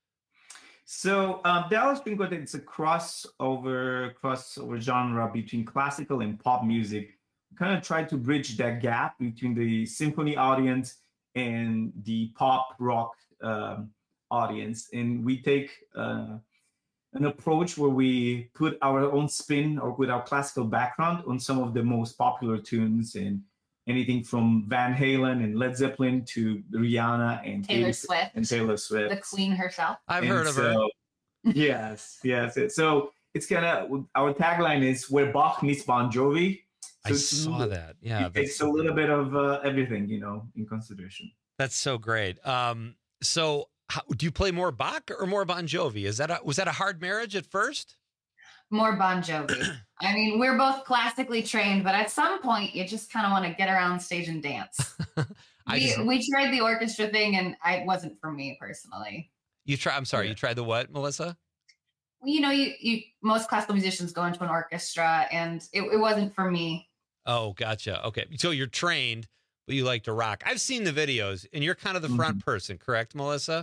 So um, Dallas String Quartet is a crossover crossover genre between classical and pop music. Kind of try to bridge that gap between the symphony audience and the pop rock um, audience. And we take uh, an approach where we put our own spin or with our classical background on some of the most popular tunes, and anything from Van Halen and Led Zeppelin to Rihanna and Taylor Katy, Swift. and Taylor Swift. The Queen herself. I've And heard of her. so- yes, yes. So it's kind of, our tagline is where Bach meets Bon Jovi. I So it's- saw that. Yeah. it takes a little bit of uh, everything, you know, in consideration. That's so great. Um, so how, do you play more Bach or more Bon Jovi? Is that a, was that a hard marriage at first? More Bon Jovi. I mean, we're both classically trained, but at some point you just kind of want to get around stage and dance. I we, just- we tried the orchestra thing, and I, it wasn't for me personally. You try. I'm sorry. You tried the what, Melissa? You know, you, you most classical musicians go into an orchestra, and it, it wasn't for me. Oh, gotcha. Okay. So you're trained, but you like to rock. I've seen the videos, and you're kind of the front person, correct, Melissa?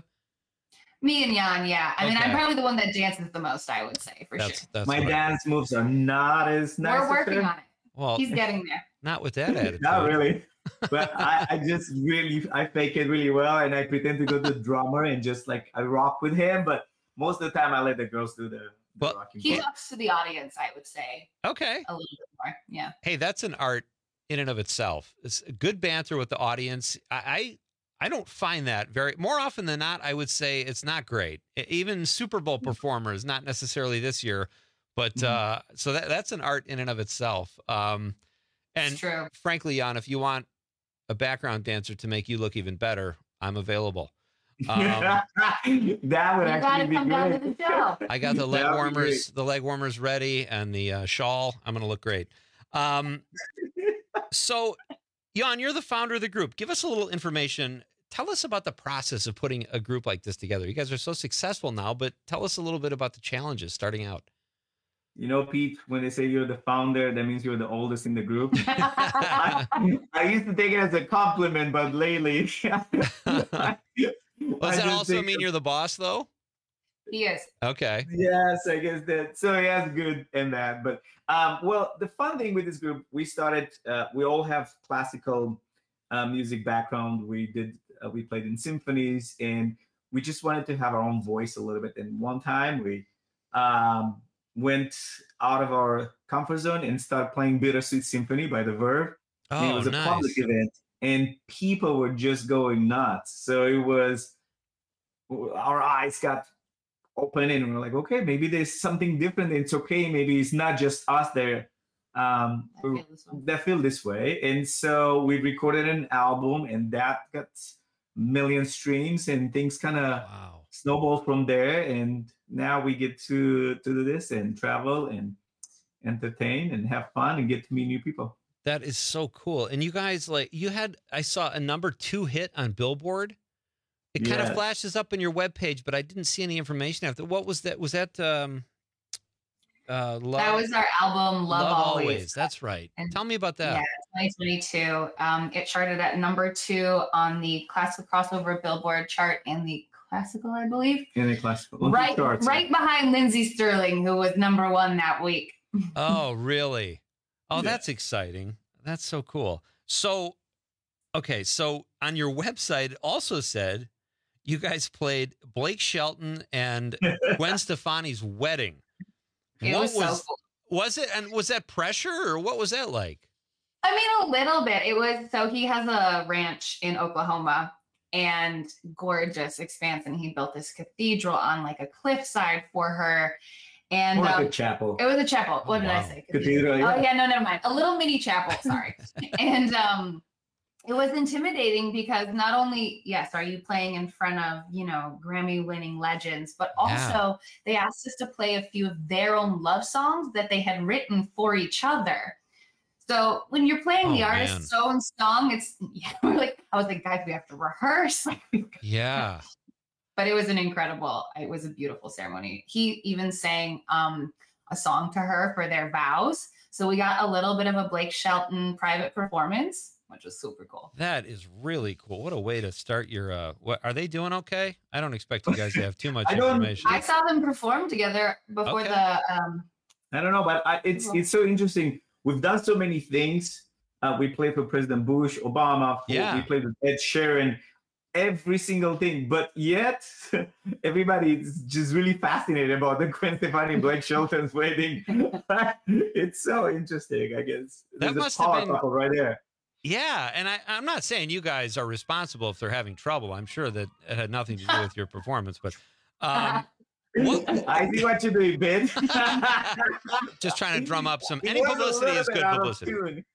Me and Jan, yeah. I mean, Okay. I'm probably the one that dances the most, I would say, for That's sure. that's My what I- dance moves are not as nice. We're as working her. on it. Well, He's getting there. not with that attitude. Not really. But I, I just really, I fake it really well, and I pretend to go to the drummer and just like I rock with him. But most of the time, I let the girls do the, the Well, rocking. He part. talks to the audience, I would say, Okay. a little bit more. Yeah. Hey, that's an art in and of itself. It's good banter with the audience. I, I I don't find that very more often than not. I would say it's not great. E- Even Super Bowl performers, not necessarily this year, but uh, so that that's an art in and of itself. Um, and It's true. frankly, Jan, if you want a background dancer to make you look even better, I'm available. Um, that would You gotta actually be come down to great. the show. I got the leg That would be warmers, the leg warmers ready, and the uh, shawl. I'm going to look great. Um, so, Jan, you're the founder of the group. Give us a little information. Tell us about the process of putting a group like this together. You guys are so successful now, but tell us a little bit about the challenges starting out. You know, Pete, when they say you're the founder, that means you're the oldest in the group. I, I used to take it as a compliment, but lately. Well, does that also mean you're the boss, though? He is. Okay. Yes, I guess that. So yeah, it's good and that. But um, well, the fun thing with this group, we started. Uh, we all have classical uh, music background. We did. Uh, we played in symphonies, and we just wanted to have our own voice a little bit. And one time, we um, went out of our comfort zone and started playing "Bittersweet Symphony" by The Verve. And it Oh, was a nice. public event, and people were just going nuts. So it was. Our eyes got open and we're like, okay, maybe there's something different. It's okay. Maybe it's not just us there um, that feel this way. And so we recorded an album, and that got million streams, and things kind of snowballed from there. And now we get to to do this and travel and entertain and have fun and get to meet new people. That is so cool. And you guys, like, you had, I saw a number two hit on Billboard. It kind of Yes. flashes up in your webpage, but I didn't see any information after. What was that? Was that um, uh, Love? That was our album, Love, Always. Always. That's right. Tell me about that. Yeah, twenty twenty-two. Um, it charted at number two on the classical crossover Billboard chart and the classical, I believe. In a classical. Right, right behind Lindsey Sterling, who was number one that week. Oh, really? Oh, that's exciting. That's so cool. So, okay, so on your website, it also said you guys played Blake Shelton and Gwen Stefani's wedding. It what was so was, cool. was it, and was that pressure, or what was that like? I mean, a little bit. It was, so he has a ranch in Oklahoma and gorgeous expanse, and he built this cathedral on like a cliffside for her. And More like um, a chapel. It was a chapel. What Oh, did wow. I say? Cathedral, yeah. Oh yeah, no, never mind. A little mini chapel. Sorry. And um, it was intimidating because not only, yes, are you playing in front of, you know, Grammy-winning legends, but also Yeah. they asked us to play a few of their own love songs that they had written for each other. So when you're playing Oh, the artist's own song, it's yeah, we're like, I was like, guys, we have to rehearse. Like, Yeah. but it was an incredible, it was a beautiful ceremony. He even sang um, a song to her for their vows. So we got a little bit of a Blake Shelton private performance, which was super cool. That is really cool. What a way to start your, uh, what, are they doing okay? I don't expect you guys to have too much I don't- information. I saw them perform together before Okay. the, um, I don't know, but I, it's it's so interesting. We've done so many things. Uh, we played for President Bush, Obama. Yeah. We played with Ed Sheeran. Every single thing, but yet everybody is just really fascinated about the Gwen Stefani and Blake Shelton's wedding. It's so interesting, I guess. There's That must a have power been- couple right there. Yeah, and I, I'm not saying you guys are responsible if they're having trouble. I'm sure that it had nothing to do with your performance, but um, I see what you're doing, Ben. just trying to drum up some. It Any was a publicity little is bit good out of publicity. tune.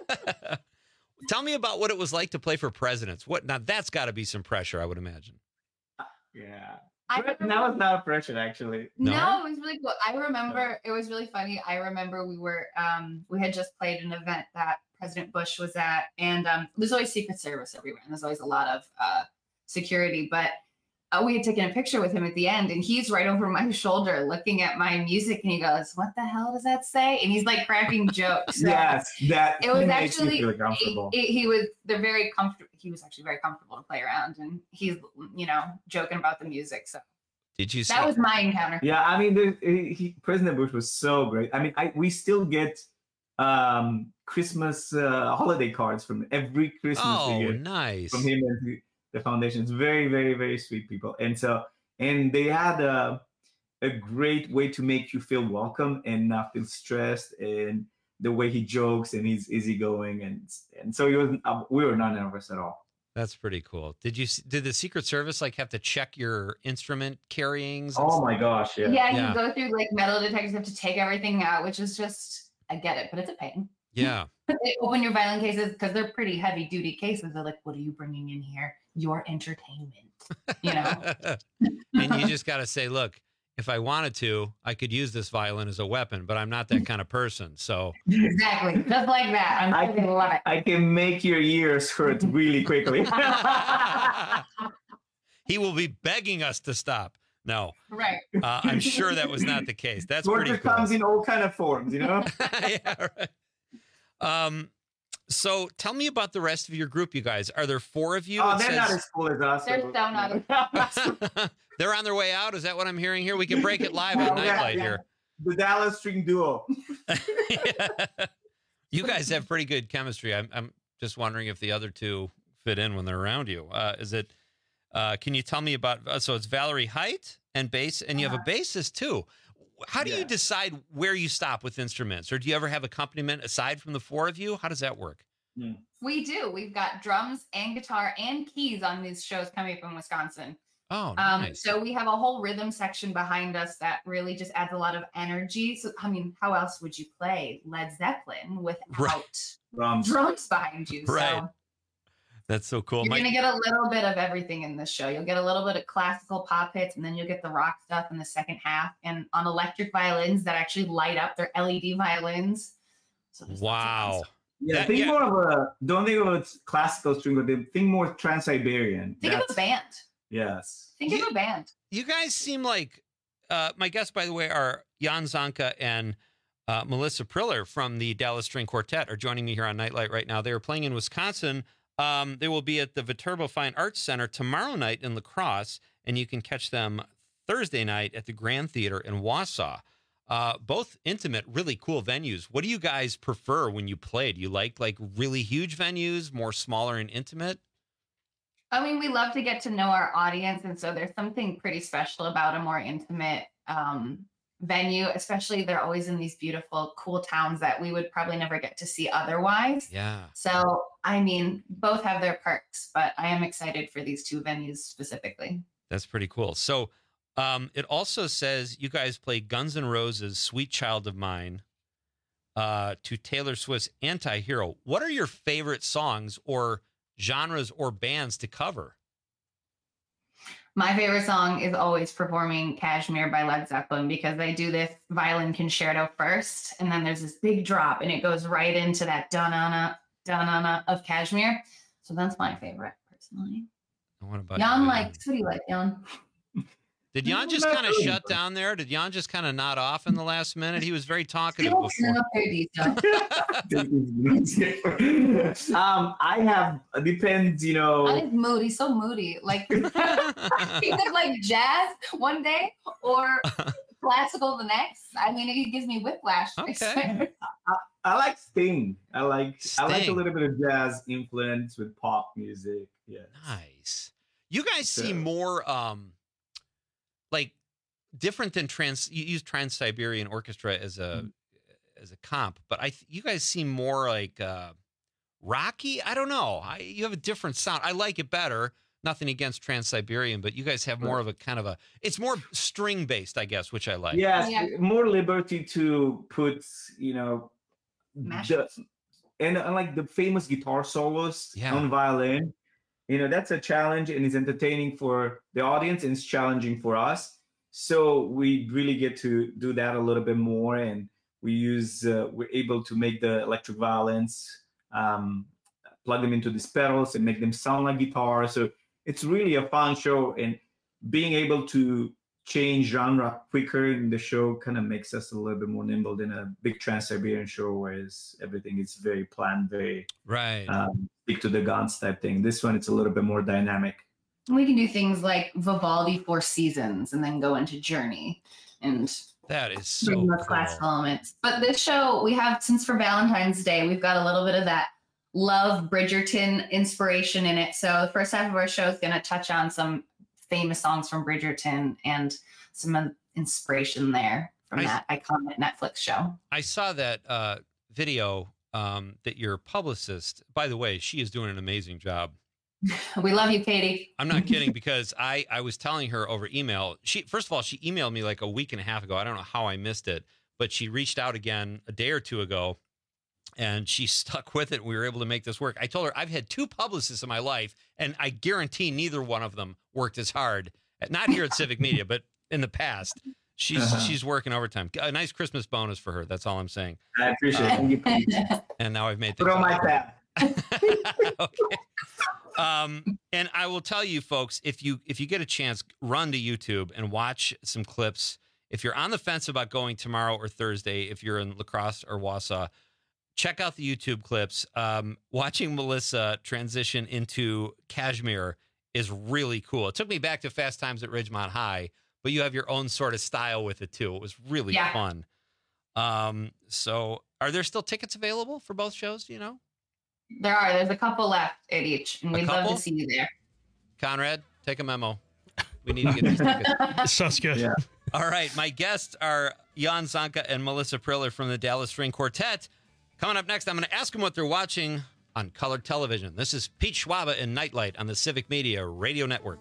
Tell me about what it was like to play for presidents. What now? That's got to be some pressure, I would imagine. Yeah. I But that was not a pressure, actually. No, it was really cool. I remember it was really funny. I remember we were um we had just played an event that President Bush was at, and um there's always Secret Service everywhere, and there's always a lot of uh security. But uh, we had taken a picture with him at the end, and he's right over my shoulder looking at my music, and he goes, "What the hell does that say?" And he's like cracking jokes. So Yes, that it was makes me actually feel comfortable. He, he was they're very comfortable. He was actually very comfortable to play around, and he's you know joking about the music. So Did you? that was my encounter. Yeah, I mean, the, he, President Bush was so great. I mean, I, we still get um, Christmas uh, holiday cards from every Christmas Oh, we get nice. from him and the, the foundation. It's very, very, very sweet people. And so, and they had a, a great way to make you feel welcome and not feel stressed. And the way he jokes and he's easygoing, and and so he was. Uh, we were not nervous at all. That's pretty cool. Did you? Did the Secret Service like have to check your instrument carryings? and Oh stuff? my gosh! Yeah. Yeah, you go through like metal detectors, have to take everything out, which is just, I get it, but it's a pain. Yeah. They open your violin cases because they're pretty heavy duty cases. They're like, what are you bringing in here? Your entertainment, you know? And you just got to say, look, if I wanted to, I could use this violin as a weapon, but I'm not that kind of person. So Exactly. Just like that. I'm I I can love it. I can make your ears hurt really quickly. he will be begging us to stop. No, Right. uh, I'm sure that was not the case. That's Torture pretty cool. comes in all kind of forms, you know. yeah, right. Um, so tell me about the rest of your group, you guys. Are there four of you? Oh, It they're says- not as cool as us. They're so- so not. They're on their way out. Is that what I'm hearing here? We can break it live on Oh, yeah, Nightlight yeah. here. The Dallas String Duo. You guys have pretty good chemistry. I'm, I'm just wondering if the other two fit in when they're around you. Uh, is it? Uh, can you tell me about? Uh, so it's Valerie Height and bass, and you have a bassist too. How do you Yeah. decide where you stop with instruments, or do you ever have accompaniment aside from the four of you? How does that work? We do. We've got drums and guitar and keys on these shows coming from Wisconsin. Oh, Um, nice. So we have a whole rhythm section behind us that really just adds a lot of energy. So, I mean, how else would you play Led Zeppelin without Drums. drums behind you? Right. So That's so cool. you're My- going to get a little bit of everything in this show. You'll get a little bit of classical pop hits, and then you'll get the rock stuff in the second half. And on electric violins that actually light up, they're L E D violins. So there's lots of fun wow. stuff. Yeah, That- think yeah. more of a. Don't think of a classical string, but think more Trans-Siberian. Think of That's- a band. Yes. Think of a band. You guys seem like uh, my guests, by the way, are Jan Zanka and uh, Melissa Priller from the Dallas String Quartet are joining me here on Nightlight right now. They were playing in Wisconsin Um, they will be at the Viterbo Fine Arts Center tomorrow night in La Crosse, and you can catch them Thursday night at the Grand Theater in Wausau. Uh, both intimate, really cool venues. What do you guys prefer when you play? Do you like like really huge venues, more smaller and intimate? I mean, we love to get to know our audience, and so there's something pretty special about a more intimate um, venue, especially they're always in these beautiful, cool towns that we would probably never get to see otherwise. Yeah. So, I mean, both have their perks, but I am excited for these two venues specifically. That's pretty cool. So um, it also says you guys play Guns N' Roses' Sweet Child of Mine uh, to Taylor Swift's Anti-Hero. What are your favorite songs or genres or bands to cover? My favorite song is always performing Kashmir by Led Zeppelin, because they do this violin concerto first, and then there's this big drop, and it goes right into that da-na-na, da-na-na of Kashmir. So that's my favorite, personally. What about Jan you? likes, what do you like, Jan? Did Jan just kind of shut down there? Did Jan just kind of nod off in the last minute? He was very talkative before. um, I have depends, you know. I like moody, so moody. Like he could like jazz one day or classical the next. I mean, it gives me whiplash. Okay. I, I like Sting. I like Sting. I like a little bit of jazz influence with pop music. Yeah. Nice. You guys So- seem more um like different than trans. You use Trans-Siberian Orchestra as a as a comp, but I th- you guys seem more like uh, rocky. I don't know. I, you have a different sound. I like it better. Nothing against Trans-Siberian, but you guys have more of a kind of a. It's more string based, I guess, which I like. Yes, Yeah. more liberty to put, you know, the, and, and like the famous guitar solos Yeah. on violin. You know, that's a challenge, and it's entertaining for the audience, and it's challenging for us. So we really get to do that a little bit more, and we use uh, we're able to make the electric violins, um, plug them into these pedals, and make them sound like guitar. So it's really a fun show, and being able to change genre quicker in the show kind of makes us a little bit more nimble than a big Trans-Siberian show, whereas everything is very planned, very right, um, stick to the guns type thing. This one, it's a little bit more dynamic. We can do things like Vivaldi Four Seasons and then go into Journey and That is bring so those cool. classical elements. But this show, we have, since for Valentine's Day, we've got a little bit of that Love Bridgerton inspiration in it. So the first half of our show is going to touch on some famous songs from Bridgerton and some of the inspiration there from I- that iconic Netflix show. I saw that uh, video um, that your publicist. By the way, she is doing an amazing job. We love you, Katie. I'm not kidding, because I, I was telling her over email. She first of all, she emailed me like a week and a half ago. I don't know how I missed it, but she reached out again a day or two ago, and she stuck with it. We were able to make this work. I told her I've had two publicists in my life, and I guarantee neither one of them worked as hard. Not here at Civic Media, but in the past. She's Uh-huh. she's working overtime. A nice Christmas bonus for her. That's all I'm saying. I appreciate it. Thank you, Pete. And now I've made Put on my tab. okay. Um, and I will tell you, folks, if you if you get a chance, run to YouTube and watch some clips. If you're on the fence about going tomorrow or Thursday, if you're in La Crosse or Wausau, check out the YouTube clips. Um, watching Melissa transition into Kashmir is really cool. It took me back to Fast Times at Ridgemont High, but you have your own sort of style with it too. It was really Yeah. fun. Um, so are there still tickets available for both shows? Do you know? There are. There's a couple left at each, and A we'd love couple? to see you there. Conrad, take a memo. We need to get these tickets. Sounds good. Yeah. All right. My guests are Jan Zanka and Melissa Priller from the Dallas String Quartet. Coming up next, I'm going to ask them what they're watching on colored television. This is Pete Schwaba and Nightlight on the Civic Media Radio Network.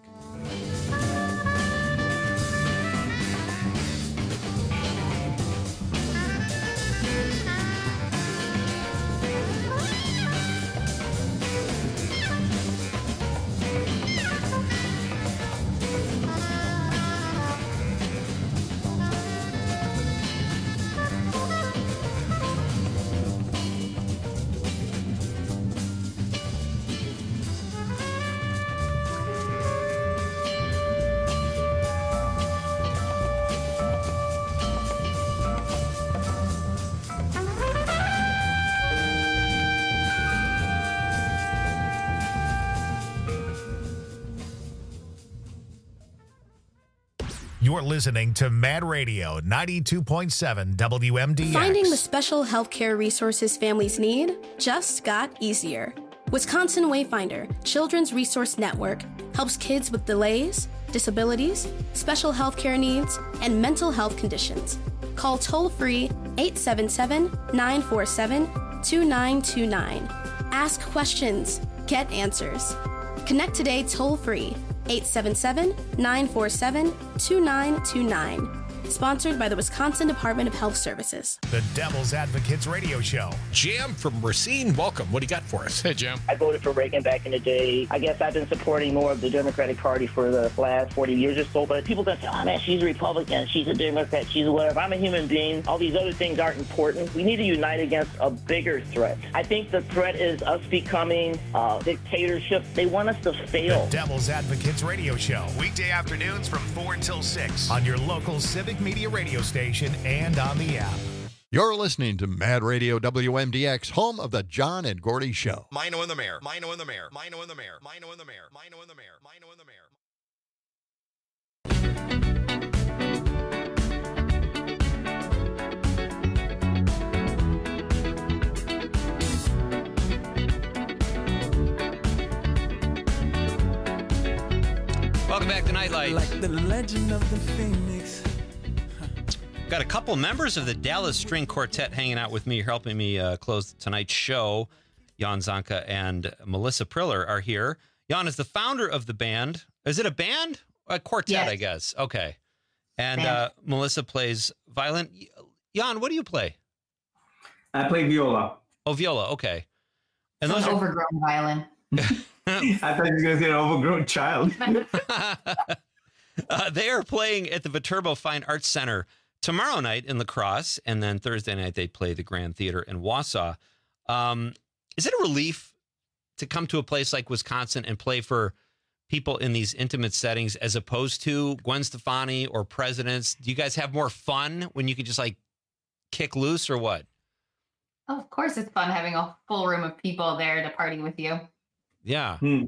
You're listening to Mad Radio ninety-two point seven W M D X. Finding the special healthcare resources families need just got easier. Wisconsin Wayfinder Children's Resource Network helps kids with delays, disabilities, special healthcare needs, and mental health conditions. Call toll-free eight seven seven, nine four seven, two nine two nine. Ask questions. Get answers. Connect today toll-free eight seven seven, nine four seven, two nine two nine. Sponsored by the Wisconsin Department of Health Services. The Devil's Advocates Radio Show. Jam from Racine, welcome. What do you got for us? Hey, Jam. I voted for Reagan back in the day. I guess I've been supporting more of the Democratic Party for the last forty years or so, but people don't say, oh man, she's a Republican, she's a Democrat, she's a whatever. I'm a human being. All these other things aren't important. We need to unite against a bigger threat. I think the threat is us becoming a dictatorship. They want us to fail. The Devil's Advocates Radio Show. Weekday afternoons from four until six on your local Civic Media radio station and on the app. You're listening to Mad Radio W M D X, home of the John and Gordy Show. Mino and the Mayor. Mino and the Mayor. Mino and the Mayor. Mino and the Mayor. Mino and the Mayor. Mino and the Mayor. Welcome back to Nightlight. Like the legend of the Phoenix. Got a couple members of the Dallas String Quartet hanging out with me, helping me uh, close tonight's show. Jan Zanka and Melissa Priller are here. Jan is the founder of the band. Is it a band? A quartet, yes. I guess. Okay. And uh, Melissa plays violin. Jan, what do you play? I play viola. Oh, viola. Okay. And those are overgrown violin. I thought you were going to say an overgrown child. uh, they are playing at the Viterbo Fine Arts Center tomorrow night in La Crosse, and then Thursday night they play the Grand Theater in Wausau. Um, is it a relief to come to a place like Wisconsin and play for people in these intimate settings as opposed to Gwen Stefani or Presidents? Do you guys have more fun when you can just like kick loose or what? Oh, of course it's fun having a full room of people there to party with you. Yeah. Hmm.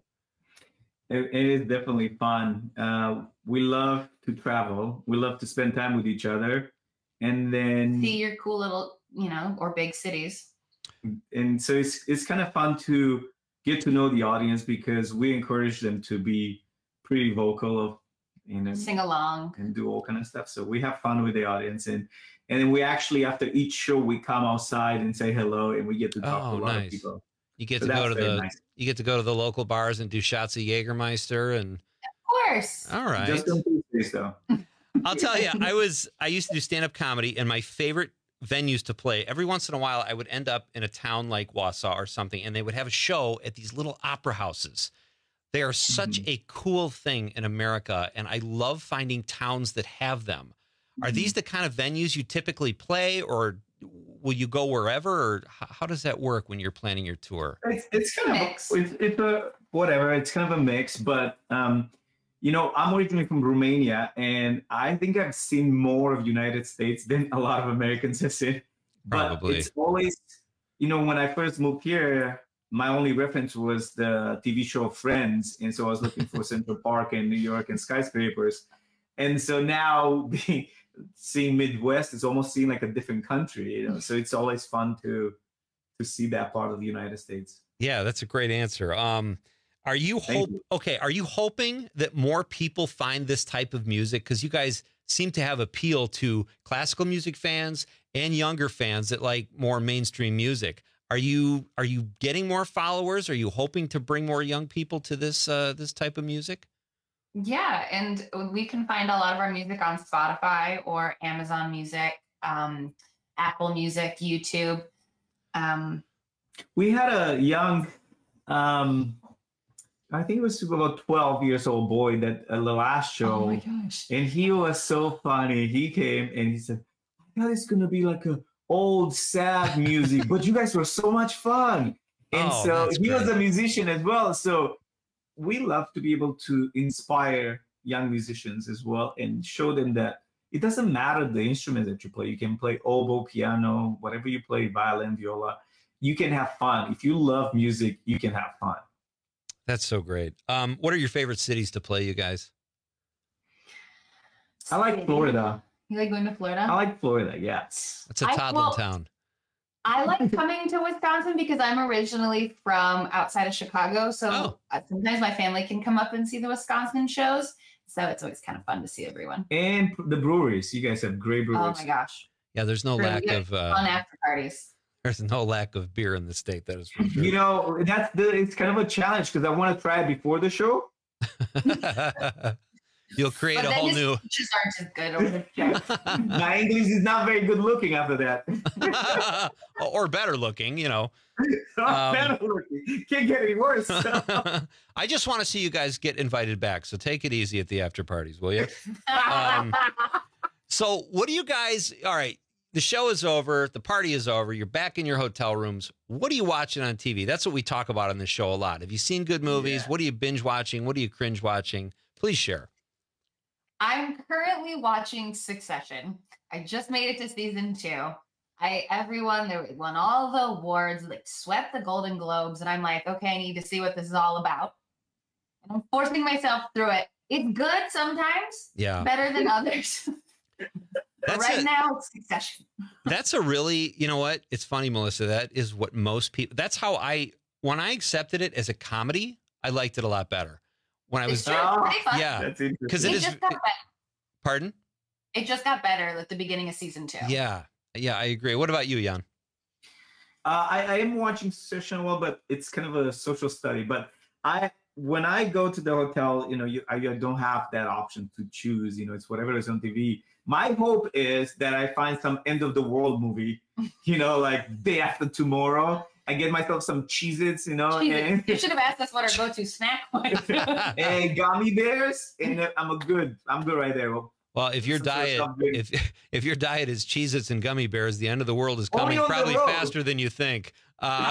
It, it is definitely fun. Uh, we love to travel. We love to spend time with each other. And then see your cool little, you know, or big cities. And so it's it's kind of fun to get to know the audience because we encourage them to be pretty vocal of, you know, sing along and do all kind of stuff. So we have fun with the audience. And and then we actually, after each show, we come outside and say hello and we get to talk oh, to a lot nice. of people. You get so to go to the nice. you get to go to the local bars and do shots of Jägermeister and of course. All right. Just don't do this though. I'll tell you, I was I used to do stand-up comedy, and my favorite venues to play, every once in a while I would end up in a town like Wausau or something, and they would have a show at these little opera houses. They are such mm-hmm. a cool thing in America, and I love finding towns that have them. Are mm-hmm. these the kind of venues you typically play, or will you go wherever, or how does that work when you're planning your tour? It's, it's kind of mix. A, it's, it's a whatever. It's kind of a mix, but um, you know, I'm originally from Romania, and I think I've seen more of United States than a lot of Americans have seen. But Probably. It's always, you know, when I first moved here, my only reference was the T V show Friends, and so I was looking for Central Park and New York and skyscrapers, and so now being seeing Midwest is almost seeing like a different country, you know. So it's always fun to to see that part of the United States. Yeah, that's a great answer. Um, are you hope you. okay? Are you hoping that more people find this type of music, because you guys seem to have appeal to classical music fans and younger fans that like more mainstream music? Are you are you getting more followers? Are you hoping to bring more young people to this uh, this type of music? Yeah, and we can find a lot of our music on Spotify or Amazon Music, um, Apple Music, YouTube. Um, we had a young, um, I think it was about twelve years old boy that uh, the last show. Oh my gosh! And he was so funny. He came and he said, "I thought it's gonna be like a old sad music, but you guys were so much fun." And oh, so he great. was a musician as well. So we love to be able to inspire young musicians as well and show them that it doesn't matter the instrument that you play. You can play oboe, piano, whatever you play, violin, viola. You can have fun. If you love music, you can have fun. That's so great. Um, what are your favorite cities to play, you guys? I like Florida. You like going to Florida? I like Florida, yes. It's a I- toddling well, town. I like coming to Wisconsin because I'm originally from outside of Chicago. So Oh. uh, sometimes my family can come up and see the Wisconsin shows. So it's always kind of fun to see everyone. And the breweries. You guys have great Oh breweries. my gosh. Yeah, there's no Really lack good of uh, fun after parties. there's no lack of beer in the state. That is for sure. You know, that's the it's kind of a challenge because I want to try it before the show. You'll create But a then whole his new. speeches aren't as good over the show. My English is not very good looking after that. or better looking, you know. Um, Better looking. Can't get any worse. I just want to see you guys get invited back. So take it easy at the after parties, will you? Um, so what do you guys? All right, the show is over. The party is over. You're back in your hotel rooms. What are you watching on T V? That's what we talk about on this show a lot. Have you seen good movies? Yeah. What are you binge watching? What are you cringe watching? Please share. I'm currently watching Succession. I just made it to season two. I everyone they won all the awards, like swept the Golden Globes, and I'm like, okay, I need to see what this is all about. And I'm forcing myself through it. It's good sometimes, Yeah. better than others. But right it. now, it's Succession. That's a really, you know what? It's funny, Melissa. That is what most people, that's how I, when I accepted it as a comedy, I liked it a lot better. When I was, It's true. It's pretty fun. yeah, That's interesting. because It it is, just got better. pardon? It just got better at the beginning of season two. Yeah. Yeah, I agree. What about you, Jan? Uh, I, I am watching Succession well, but it's kind of a social study. But I, when I go to the hotel, you know, you, I, I don't have that option to choose. You know, it's whatever is on T V. My hope is that I find some end of the world movie. You know, like Day After Tomorrow. I get myself some Cheez-Its, you know, and, You should have asked us what our go-to snack was. and gummy bears, and I'm a good. I'm good right there. Well, if your Some sort of diet, something. if if your diet is Cheez-Its and gummy bears, the end of the world is Only coming on the probably road. faster than you think. Uh,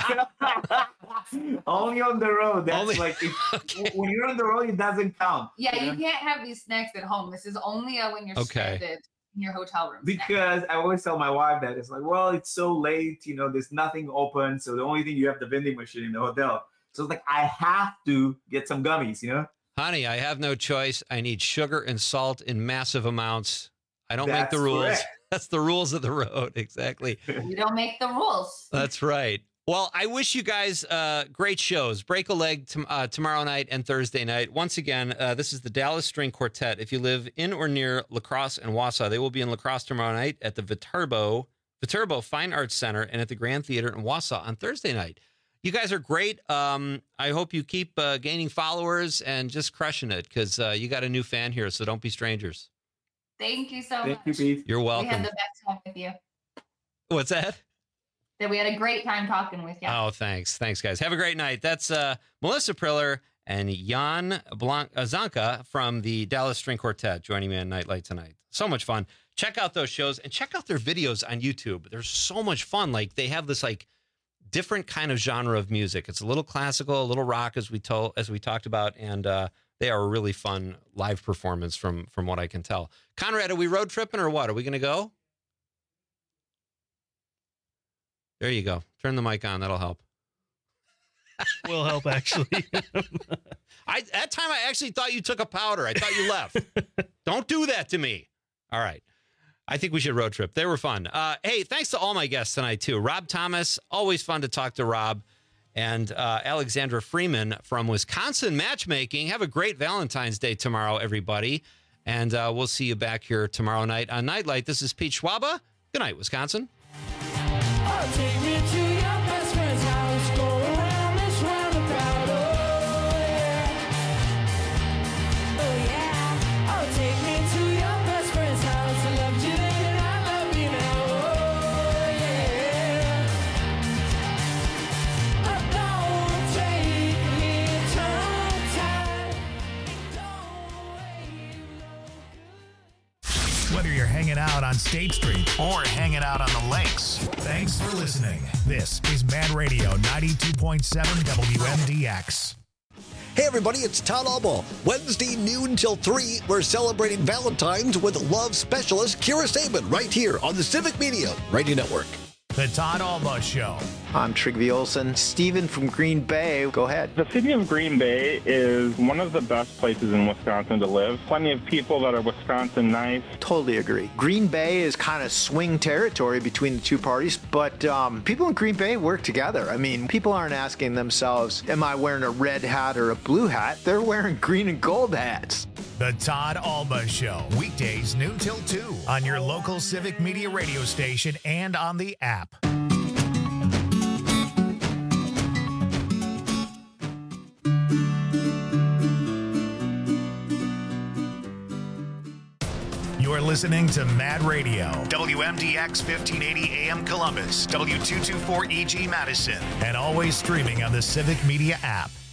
Only on the road. That's Only- like if, when you're on the road, it doesn't count. Yeah, you you know? can't have these snacks at home. This is only a when you're Okay. stranded in your hotel room. snack. Because I always tell my wife that it's like, well, it's so late, you know, there's nothing open, so the only thing you have the vending machine in the hotel. So it's like I have to get some gummies, you know. honey, I have no choice. I need sugar and salt in massive amounts. I don't make the That's rules. correct. That's the rules of the road. Exactly. You don't make the rules. That's right. Well, I wish you guys uh, great shows. Break a Leg tom- uh, tomorrow night and Thursday night. Once again, uh, this is the Dallas String Quartet. If you live in or near La Crosse and Wausau, they will be in La Crosse tomorrow night at the Viterbo, Viterbo Fine Arts Center and at the Grand Theater in Wausau on Thursday night. You guys are great. Um, I hope you keep uh, gaining followers and just crushing it because uh, you got a new fan here, so don't be strangers. Thank you so Thank much. you, Pete. You're We welcome. had the best time with you. What's that? That we had a great time talking with you. Oh, thanks. Thanks, guys. Have a great night. That's uh, Melissa Priller and Jan Blanc- uh, Zanka from the Dallas String Quartet joining me on Nightlight tonight. So much fun. Check out those shows and check out their videos on YouTube. They're so much fun. Like they have this like different kind of genre of music. It's a little classical, a little rock, as we told, as we talked about, and uh, they are a really fun live performance from from what I can tell. Conrad, are we road tripping or what? Are we going to go? There you go. Turn the mic on. That'll help. Will help, actually. I that time I actually thought you took a powder. I thought you left. Don't do that to me. All right. I think we should road trip. They were fun. Uh, hey, thanks to all my guests tonight, too. Rob Thomas, always fun to talk to Rob. And uh, Alexandra Freeman from Wisconsin Matchmaking. Have a great Valentine's Day tomorrow, everybody. And uh, we'll see you back here tomorrow night on Nightlight. This is Pete Schwaba. Good night, Wisconsin. Oh, take me to your best friend's house. Go around this roundabout. Oh, yeah. Oh, yeah. Oh, take me to your best friend's house. I loved you then, I love you now. Oh, yeah. Oh, don't take me too tight. Whether you're hanging out on State Street or hanging out on the lakes, thanks for listening. This is Mad Radio ninety-two point seven W M D X. Hey everybody, it's Todd Albo. Wednesday noon till three, we're celebrating Valentine's with love specialist Kira Sabin right here on the Civic Media Radio Network. The Todd Alba Show. I'm Trygve Olsen. Steven from Green Bay, go ahead. The city of Green Bay is one of the best places in Wisconsin to live. Plenty of people that are Wisconsin nice. Totally agree. Green Bay is kind of swing territory between the two parties, but um, people in Green Bay work together. I mean, people aren't asking themselves, am I wearing a red hat or a blue hat? They're wearing green and gold hats. The Todd Alba Show, weekdays noon till two on your local Civic Media radio station and on the app. You're listening to Mad Radio, W M D X fifteen eighty A M Columbus, W two twenty-four E G Madison, and always streaming on the Civic Media app.